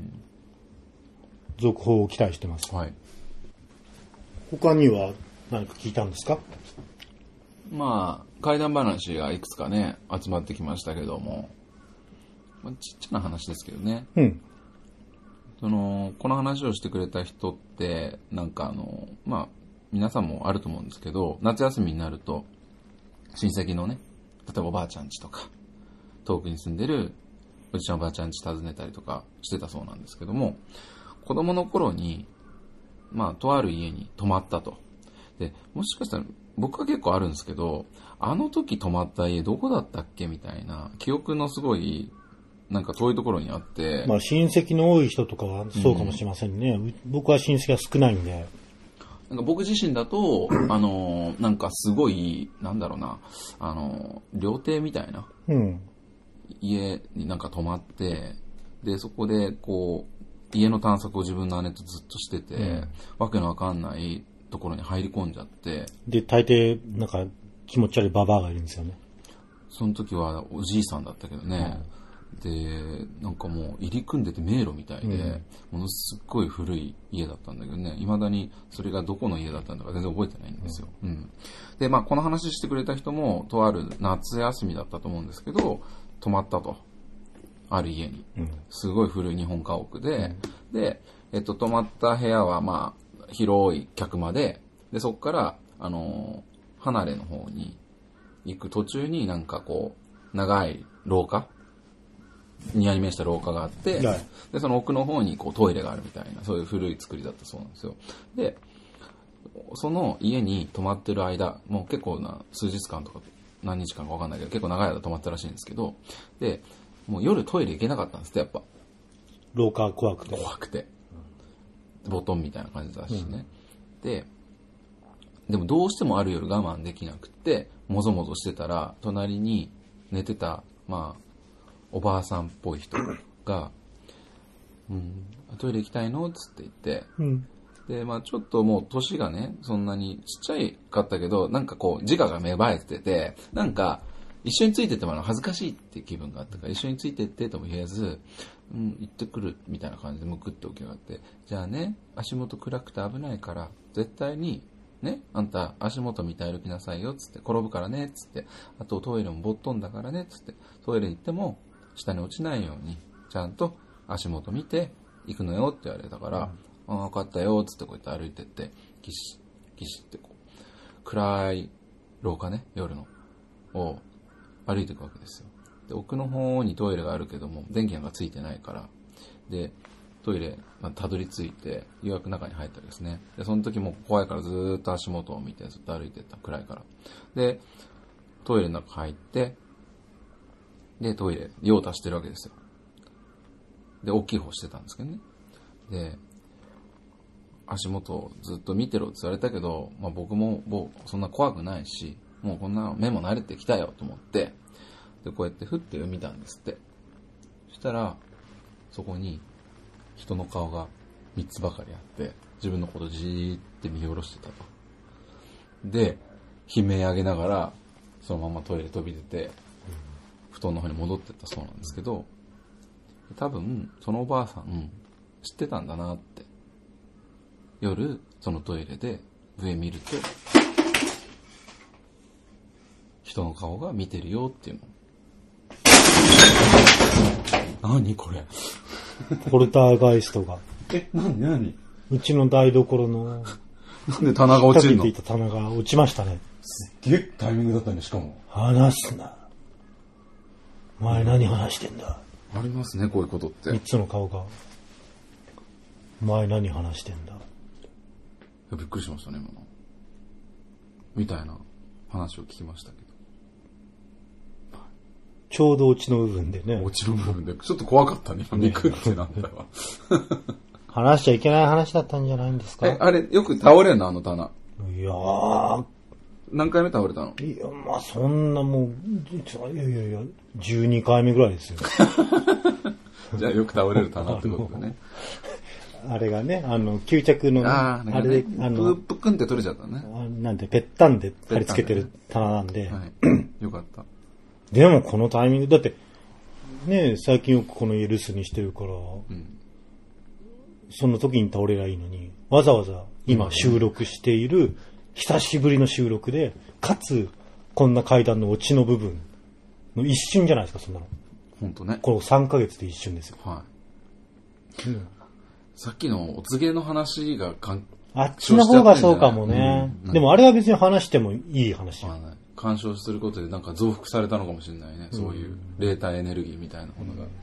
続報を期待してます。 はい。 他には何か聞いたんですか？ 怪談話がいくつかね、集まってきましたけども、ちっちゃな話ですけどね。この話をしてくれた人って、皆さんもあると思うんですけど、夏休みになると、親戚のね、例えばおばあちゃん家とか、遠くに住んでるおじちゃんおばあちゃん家訪ねたりとかしてたそうなんですけども、子供の頃に、とある家に泊まったと。で、もしかしたら、僕は結構あるんですけど、あの時泊まった家どこだったっけみたいな、記憶のすごい、遠いところにあって。 親戚の多い人とかはそうかもしれませんね。僕は親戚が少ないんで。 僕自身だと、すごい、料亭みたいな、家に泊まって、で、そこで、家の探索を自分の姉とずっとしてて、わけのわかんないところに入り込んじゃって。 で、大抵、気持ち悪いババアがいるんですよね。 その時はおじいさんだったけどね。で、もう入り組んでて迷路みたいで、ものすっごい古い家だったんだけどね、未だにそれがどこの家だったんだか全然覚えてないんですよ。で、この話してくれた人も、とある夏休みだったと思うんですけど、泊まったと。ある家に。すごい古い日本家屋で、で、泊まった部屋は広い客間で、そこから、離れの方に行く途中に長い廊下庭に面した廊下があって、で、その奥の方にトイレがあるみたいな、そういう古い作りだったそうなんですよ。で、その家に泊まってる間、もう結構な数日間とか何日間か分かんないけど、結構長い間泊まったらしいんですけど、で、もう夜トイレ行けなかったんですって、やっぱ。 廊下怖くて。 怖くて。ボトンみたいな感じだしね。でもどうしてもある夜我慢できなくて、もぞもぞしてたら、隣に寝てた、おばあさんっぽい人が、トイレ行きたいのつって言って、で、ちょっともう年がね、そんなにちっちゃいかったけど、自我が芽生えてて、一緒についてってもらうの恥ずかしいって気分があったから、一緒についてってとも言えず、行ってくるみたいな感じでむくって起き上がって、じゃあね、足元暗くて危ないから、絶対に、ね、あんた足元見て歩きなさいよ、つって、転ぶからね、つって、あとトイレもボットンだからね、つって、トイレ行っても下に落ちないように、ちゃんと足元見て行くのよって言われたから、分かったよ、つってこうやって歩いてって、ギシッ、ギシッって暗い廊下ね、夜の、を歩いていくわけですよ。で、奥の方にトイレがあるけども、電気がついてないから、で、トイレ、たどり着いて、ようやく中に入ったわけですね。で、その時も怖いからずーっと足元を見て、ずっと歩いてった、暗いから。で、トイレの中入って、で、トイレ、用足してるわけですよ。で、大きい方してたんですけどね。で、足元をずっと見てろって言われたけど、僕もそんな怖くないし、もうこんな目も慣れてきたよと思って、 で、こうやってふって見たんですって。そしたら、そこに人の顔が3つばかりあって、自分のことじーって見下ろしてたと。で、悲鳴上げながら、そのままトイレ飛び出て、布団の方に戻ってったそうなんですけど、多分、そのおばあさん、知ってたんだなって。夜、そのトイレで上見ると、人の顔が見てるよっていうの。何これ。 ポルターガイストが。 何うちの台所の。 なんで棚が落ちるの？ かけていた棚が落ちましたね。 すっげえタイミングだったね、しかも。 話すな。前何話してんだ。 ありますね、こういうことって。 3つの顔が。前何話してんだ。 びっくりしましたね、今の。みたいな話を聞きましたけど。 ちょうどオチの部分でね。 オチの部分で。ちょっと怖かったね、今。びっくりってなんだよ。 話しちゃいけない話だったんじゃないんですか？ あれ、よく倒れるの、あの棚。 いやー。 何回目倒れたの？ いや、まあそんなもう、いや、12回目ぐらいですよ。 じゃあよく倒れる棚ってことでね。 あれがね、吸着の、ね、あれで、 ぷっくんって取れちゃったね。 なんで、ぺったんで貼り付けてる棚なんで。 はい。よかった。 でもこのタイミング、だって、ね、最近よくこの家留守にしてるから、その時に倒れりゃいいのに、わざわざ今収録している、久しぶりの収録で、かつ、こんな階段のオチの部分の一瞬じゃないですか、そんなの。 ほんとね。 この3ヶ月で一瞬ですよ。 はい。さっきのお告げの話があっちの方がそうかもね。でもあれは別に話してもいい話。 干渉することでなんか増幅されたのかもしれないね。そういう霊体エネルギーみたいなものが。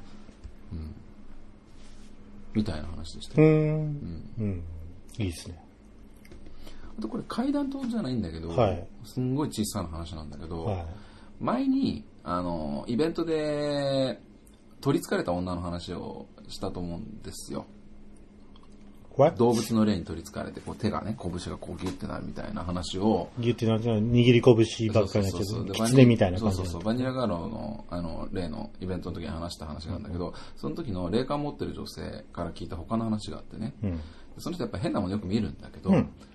みたいな話でした。いいですね。 あとこれ階段塔じゃないんだけど、すんごい小さな話なんだけど、前に、イベントで取り憑かれた女の話をしたと思うんですよ。動物の霊に取り憑かれて、こう手がね、拳がこうギュッてなるみたいな話を。 ギュッてなる握り拳ばっかりになっちゃう。狐みたいな感じ。 バニラガロの、霊のイベントの時に話した話なんだけど、その時の霊感を持ってる女性から聞いた他の話があってね。その人やっぱ変なものよく見るんだけど、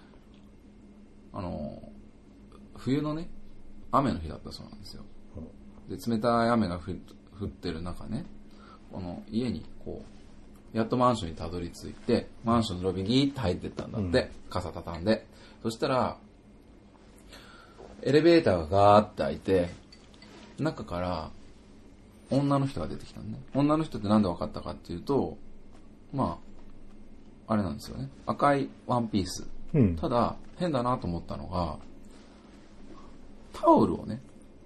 冬のね、雨の日だったそうなんですよ。で、冷たい雨が降ってる中ね、この家にこう、やっとマンションにたどり着いて、マンションのロビーに入ってったんだって、傘畳んで。そしたら、エレベーターがガーって開いて、中から女の人が出てきたのね。女の人ってなんで分かったかっていうと、まあ、あれなんですよね。赤いワンピース。ただ、変だなと思ったのが、タオルをね、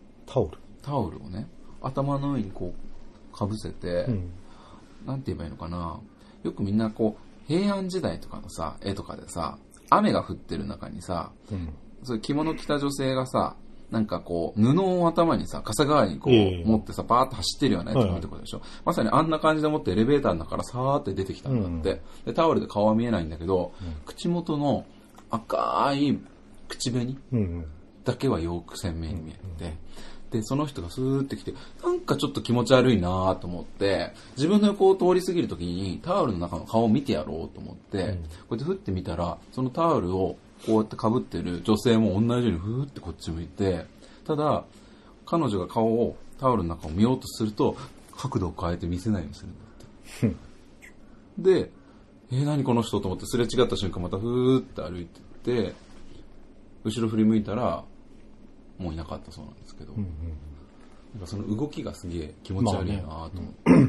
頭の上にこう、かぶせて、なんて言えばいいのかな。よくみんなこう、平安時代とかのさ、絵とかでさ、雨が降ってる中にさ、そういう着物着た女性がさ、なんかこう、布を頭にさ、傘代わりにこう、持ってさ、バーッと走ってるようなやつが見てくるでしょ。まさにあんな感じで持ってエレベーターの中からさーって出てきたんだって。で、タオルで顔は見えないんだけど、口元の赤い口紅だけはよく鮮明に見えて、で、その人がスーって来て、なんかちょっと気持ち悪いなと思って、自分の横を通り過ぎるときにタオルの中の顔を見てやろうと思って、こうやってふって見たら、そのタオルをこうやって被ってる女性も同じようにふーってこっち向いて、ただ、彼女が顔を、タオルの中を見ようとすると、角度を変えて見せないようにするんだって。で、何この人と思ってすれ違った瞬間またふーって歩いてって、後ろ振り向いたら、もういなかったそうなんですけど、なんかその動きがすげえ気持ち悪いなと思って、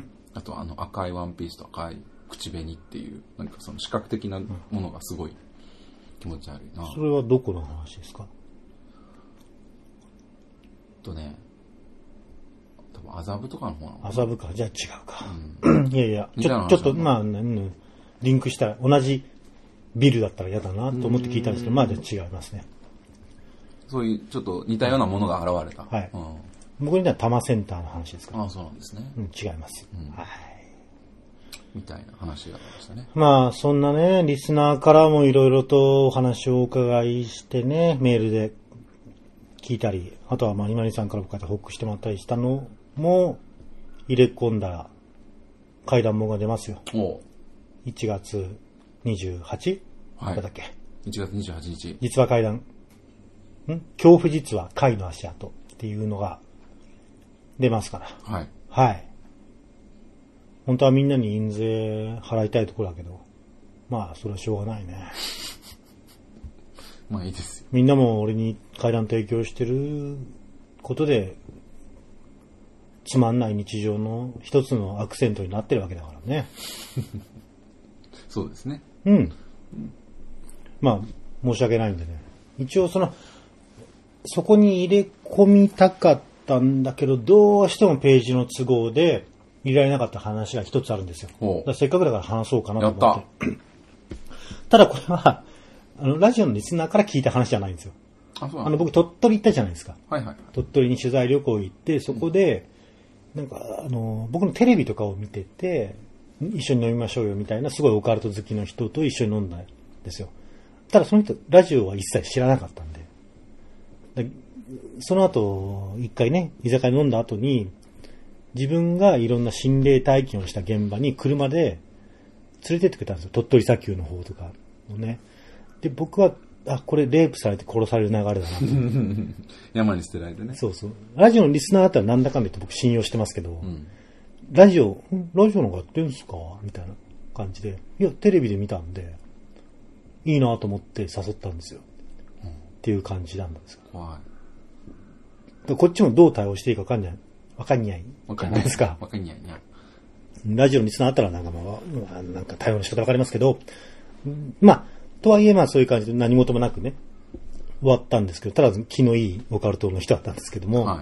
あと赤いワンピースと赤い口紅っていう、なんかその視覚的なものがすごい気持ち悪いな。 それはどこの話ですか？ 多分麻布とかの方なのかな。 麻布か、じゃあ違うか。いやちょっとまあ、リンクしたら同じビルだったら嫌だなと思って聞いたんですけど、まあじゃあ違いますね。 そういうちょっと似たようなものが現れた。 はい。僕には多摩センターの話ですから。 ああ、そうなんですね。 違います。はい。 みたいな話がありましたね。 まあ、そんなね、リスナーからもいろいろとお話をお伺いしてね、メールで聞いたり、あとはまりまりさんから僕から報告してもらったりしたのも入れ込んだら怪談本が出ますよ。 お 1月 28? はい。 だっけ ?1 月28日。 実話怪談。恐怖実話怪の足跡っていうのが出ますから。 はい。 はい。本当はみんなに印税払いたいところだけど、まあそれはしょうがないね。 まあいいですよ。 みんなも俺に怪談提供してることで、つまんない日常の一つのアクセントになってるわけだからね。 そうですね。 うん。まあ、申し訳ないんでね。一応そこに入れ込みたかったんだけど、どうしてもページの都合で入れられなかった話が一つあるんですよ。だからせっかくだから話そうかなと思って。やった。ただこれは、ラジオのリスナーから聞いた話じゃないんですよ。 あ、そうなの？ 僕鳥取行ったじゃないですか。 はいはい。 鳥取に取材旅行行って、そこで、なんか僕のテレビとかを見てて、一緒に飲みましょうよみたいな、すごいオカルト好きの人と一緒に飲んだんですよ。ただその人、ラジオは一切知らなかったんで。その後、一回ね、居酒屋飲んだ後に、自分がいろんな心霊体験をした現場に車で連れてってくれたんですよ。鳥取砂丘の方とかのね。で、僕は、これレイプされて殺される流れだな。 山に捨てられてね。 そうそう。ラジオのリスナーだったらなんだかんだ言って僕信用してますけど、ラジオの方がやってるんですかみたいな感じで。いや、テレビで見たんで、いいなと思って誘ったんですよ。っていう感じなんですよ。 はい。 こっちもどう対応していいかわかんない。わかんないですか。 わかんないね。 ラジオのリスナーだったらなんか対応の仕方わかりますけど、まあ、とはいえそういう感じで何事もなくね、終わったんですけど、ただ気のいいオカルトの人だったんですけども、はい、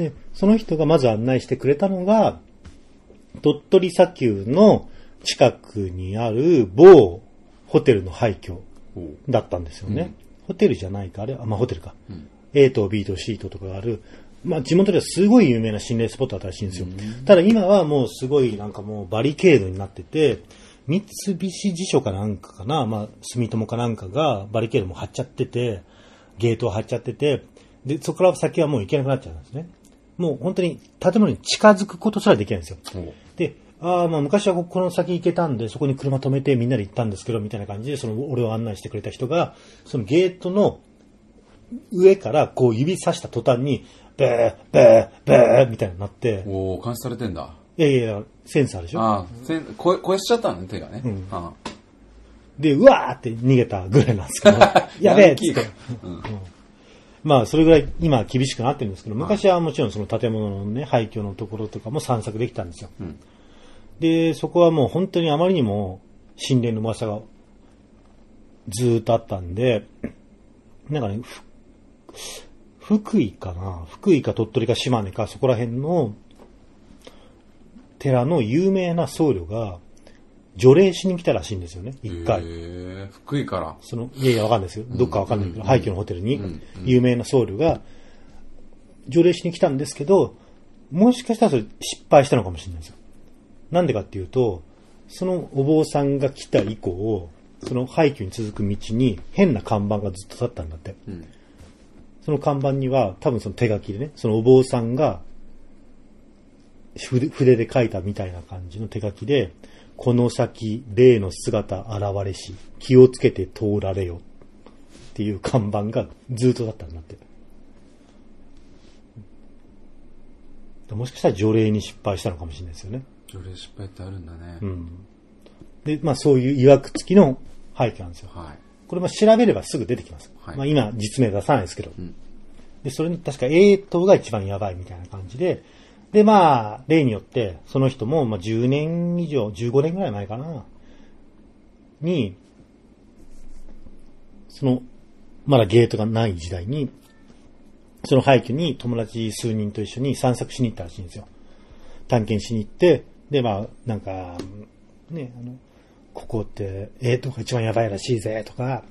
で、その人がまず案内してくれたのが、鳥取砂丘の近くにある某ホテルの廃墟だったんですよね。ホテルじゃないか、あれは、ホテルか。A と B と C とかがある、地元ではすごい有名な心霊スポットだったらしいんですよ。ただ今はもうすごいなんかもうバリケードになってて、三菱地所かなんかかな、住友かなんかがバリケードも張っちゃってて、ゲートを張っちゃってて、で、そこから先はもう行けなくなっちゃうんですね。もう本当に建物に近づくことすらできないんですよ。で、昔はこの先行けたんで、そこに車止めてみんなで行ったんですけど、みたいな感じで、俺を案内してくれた人が、そのゲートの上からこう指さした途端に、ベー、ベー、ベーみたいになって。 おー、監視されてんだ。 いや、センサーでしょ。 超えしちゃったのね、手がね。 で、うわーって逃げたぐらいなんですけど、やべえっつって。それぐらい今厳しくなってるんですけど、昔はもちろんその建物のね、廃墟のところとかも散策できたんですよ。で、そこはもう本当にあまりにも心霊の噂がずーっとあったんで、なんかね、福井か鳥取か島根かそこら辺の寺の有名な僧侶が除霊しに来たらしいんですよね、一回。 福井から。 いやわかんないですよ。どっかわかんないけど、廃墟のホテルに有名な僧侶が除霊しに来たんですけど、もしかしたらそれ失敗したのかもしれないですよ。なんでかっていうと、そのお坊さんが来た以降、その廃墟に続く道に変な看板がずっと立ったんだって。その看板には多分その手書きでね、そのお坊さんが筆で書いたみたいな感じの手書きで、この先霊の姿現れし、気をつけて通られよっていう看板がずっとだったんだって。もしかしたら除霊に失敗したのかもしれないですよね。 除霊失敗ってあるんだね。 で、そういう曰く付きの廃墟なんですよ。これ調べればすぐ出てきます。今実名出さないですけど。で、それに確か A 棟が一番やばいみたいな感じで、で、例によって、その人も、10年以上、15年ぐらい前かな、に、まだゲートがない時代に、その廃墟に友達数人と一緒に散策しに行ったらしいんですよ。探検しに行って、で、なんか、ね、ここって、とか一番やばいらしいぜ、とか、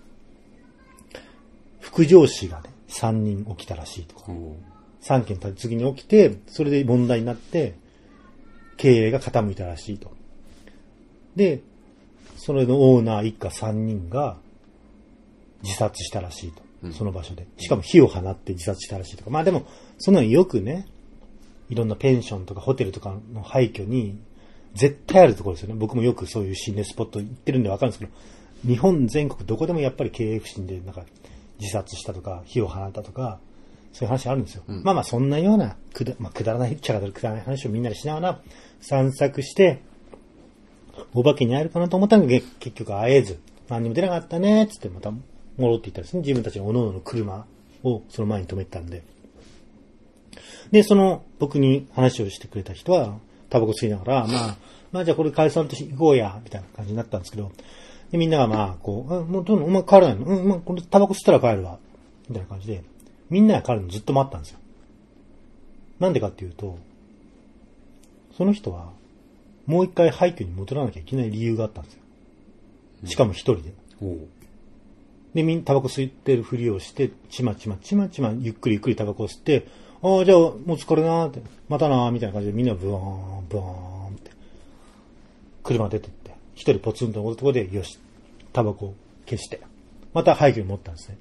副上司がね、3人起きたらしいとか。3件立て次に起きて、それで問題になって、経営が傾いたらしいと。で、それのオーナー一家3人が自殺したらしいと。その場所で。しかも火を放って自殺したらしいとか。でも、そんなのよくね、 いろんなペンションとかホテルとかの廃墟に絶対あるところですよね。僕もよくそういう心霊スポット行ってるんでわかるんですけど、日本全国どこでもやっぱり経営不振でなんか自殺したとか火を放ったとかそういう話あるんですよ。まあまあそんなようなくだらないっちゃくだらない話をみんなでしながら散策してお化けに会えるかなと思ったんだけど結局会えず何にも出なかったねっつってまた戻っていったんですね。自分たちの各々の車をその前に止めてたんで。で、その僕に話をしてくれた人はタバコ吸いながら、まあじゃあこれ解散として行こうや、みたいな感じになったんですけど、でみんながまあこう、もうどんどんお前帰らないの？まあこれタバコ吸ったら帰るわ、みたいな感じで、みんなが帰るのずっと待ったんですよ。なんでかっていうと、その人はもう一回廃墟に戻らなきゃいけない理由があったんですよ。しかも一人で。で、タバコ吸ってるふりをして、ちまちま、ゆっくりタバコを吸って、ああ、じゃあ、もう疲れなーって、またなーみたいな感じでみんなブワーンって、車出てって、一人ポツンと戻るところで、よし、タバコを消して、また廃墟に持ったんですね。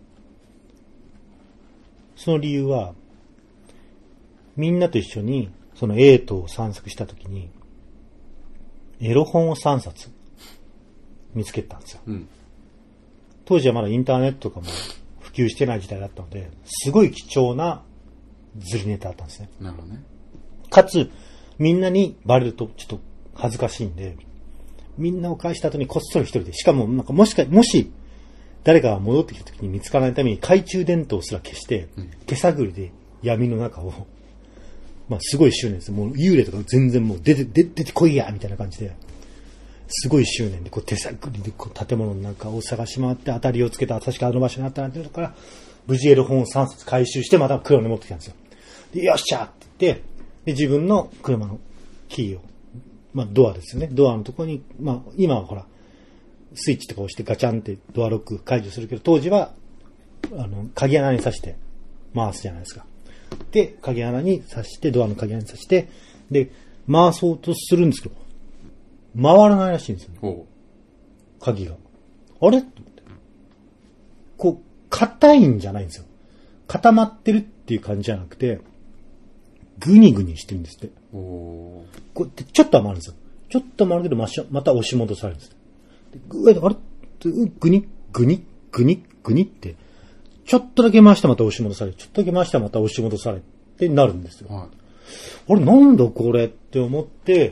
その理由は、みんなと一緒に、そのエイトを散策したときに、エロ本を3冊見つけたんですよ。当時はまだインターネットとかも普及してない時代だったので、すごい貴重なずりネタだったんですね。 なるほどね。 かつ、みんなにバレるとちょっと恥ずかしいんで、みんなを返した後にこっそり一人で、しかもなんかもし誰かが戻ってきた時に見つからないために懐中電灯すら消して、手探りで闇の中を、まあすごい執念です。もう幽霊とか全然もう出てこいやみたいな感じで、すごい執念でこう手探りでこう建物の中を探し回って当たりをつけた確かあの場所にあったなっていうところから無事エロ本を3冊回収してまた車に持ってきたんですよ。でよっしゃって言って、で自分の車のキーを、まあドアですよね。ドアのところに、まあ今はほら、スイッチとか押してガチャンってドアロック解除するけど、当時は、鍵穴に刺して回すじゃないですか。で、鍵穴に刺して、ドアの鍵穴に刺して、で、回そうとするんですけど、回らないらしいんですよ。鍵が。あれと思って。こう、硬いんじゃないんですよ。固まってるっていう感じじゃなくて、グニグニしてるんですって。こうやってちょっとは回るんですよ。ちょっと回るけどまた押し戻されるんです。あれグニって、ちょっとだけ回してまた押し戻される。ちょっとだけ回してまた押し戻されってなるんですよ。あれなんだこれって思って、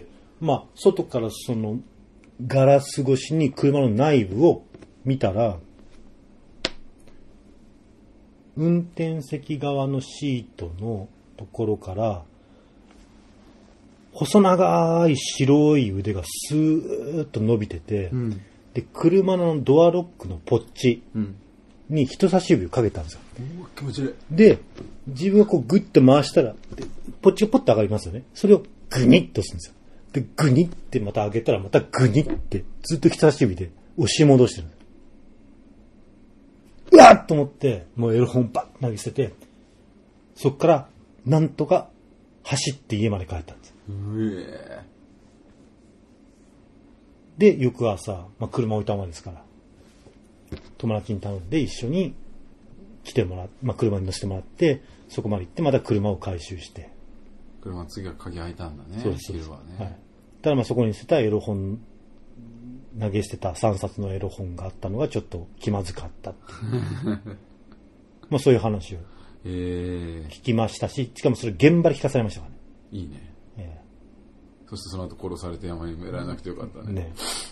まあ、外からそのガラス越しに車の内部を見たら、運転席側のシートのところから細長い白い腕がスーッと伸びてて、で車のドアロックのポッチに人差し指をかけたんですよ。 気持ち悪い。 で自分がこうグッと回したらポッチがポッと上がりますよね。それをグニッと押すんですよ。でグニッってまた上げたらまたグニッってずっと人差し指で押し戻してる。うわっと思ってもうエロ本バッ投げ捨てて、そっからなんとか走って家まで帰ったんです。で翌朝、まあ、車置いたままですから友達に頼んで一緒に来てもらって、まあ、車に乗せてもらってそこまで行ってまた車を回収して、 車次は鍵開いたんだね。 そうですね。 はい、 ただまあそこに捨てたエロ本投げ捨てた3冊のエロ本があったのがちょっと気まずかったっていうまあそういう話を聞きましたし、しかもそれ現場で聞かされましたからね。 いいね。そしてその後殺されて山に埋められなくてよかったね。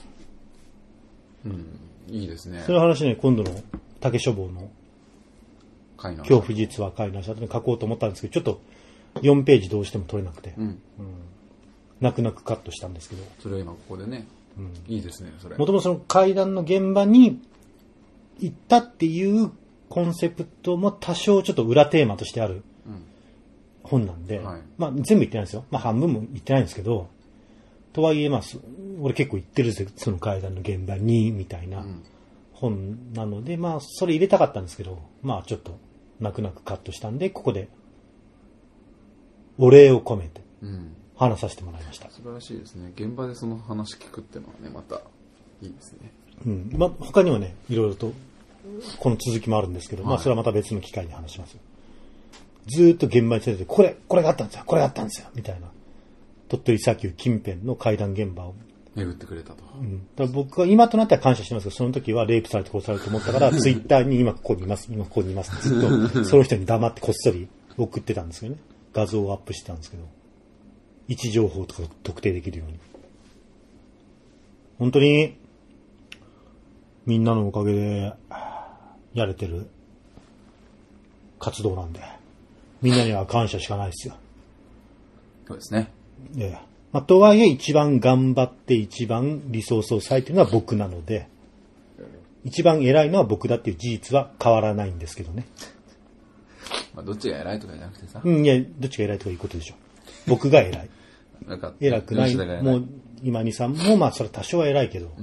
いいですね。 そういう話ね、今度の竹書房の恐怖実話会の後に書こうと思ったんですけど、ちょっと4ページどうしても取れなくて、泣く泣くカットしたんですけど。 それは今ここでね、いいですね、それ。 もともとその階段の現場に行ったっていうコンセプトも多少ちょっと裏テーマとしてある本なんで、まあ全部言ってないんですよ。まあ半分も言ってないんですけど、とはいえまあ、俺結構言ってるぜ、その階段の現場に、みたいな本なので、まあそれ入れたかったんですけど、まあちょっと泣く泣くカットしたんで、ここでお礼を込めて話させてもらいました。 素晴らしいですね。現場でその話聞くっていうのはね、またいいですね。 まあ他にはね、いろいろとこの続きもあるんでですけど、まあそれはまた別の機会に話します。 ずーっと現場に連れて、これがあったんですよ、これがあったんですよ、みたいな。鳥取砂丘近辺の会談現場を。 巡ってくれたと。 うん。だから僕は今となっては感謝してますけど、その時はレイプされて殺されると思ったから、ツイッターに今ここにいます、今ここにいますってずっと、その人に黙ってこっそり送ってたんですけどね。画像をアップしてたんですけど。位置情報とか特定できるように。本当に、みんなのおかげで、やれてる活動なんで、みんなには感謝しかないですよ。 そうですね。 まあ、とはいえ一番頑張って一番リソースを割いてるのは僕なので、一番偉いのは僕だっていう事実は変わらないんですけどね。 まあ、どっちが偉いとかじゃなくてさ。 いや、どっちが偉いとかいうことでしょ。僕が偉い。 なんか偉くない。もう、今にさんも、まあ、それ多少は偉いけど、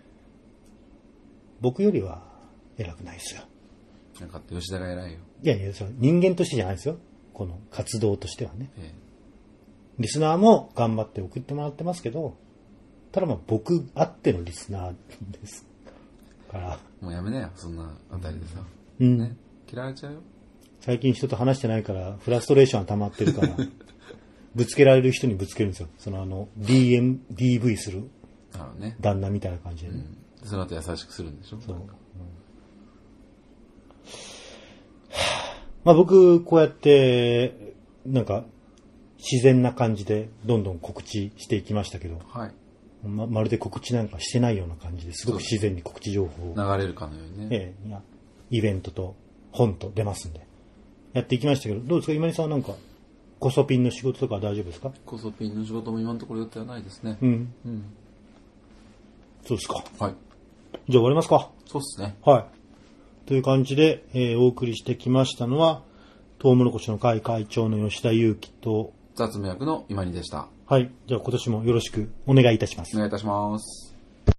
僕よりは偉くないですよ。 なんか吉田が偉いよ。 いやいや、それ人間としてじゃないですよ。この活動としてはね。リスナーも頑張って送ってもらってますけど、ただまあ僕あってのリスナーですから。 もうやめなよ、そんなあたりでさ。 ね。 嫌われちゃうよ。 最近人と話してないから、フラストレーションが溜まってるから、ぶつけられる人にぶつけるんですよ。DV する旦那みたいな感じでね。 その後優しくするんでしょ。そう。 まあ僕、こうやって、なんか、自然な感じでどんどん告知していきましたけど、まるで告知なんかしてないような感じですごく自然に告知情報を流れるかのようにね。 イベントと本と出ますんで、やっていきましたけど、どうですか、今井さんはなんか、コソピンの仕事とかは大丈夫ですか？ コソピンの仕事も今のところ予定はないですね。 そうですか。 はい。 じゃあ終わりますか。 そうですね。 はい。という感じで、お送りしてきましたのは、トウモロコシの会会長の吉田裕樹と、 雑務役の今にでした。 はい。じゃあ今年もよろしくお願いいたします。 お願いいたします。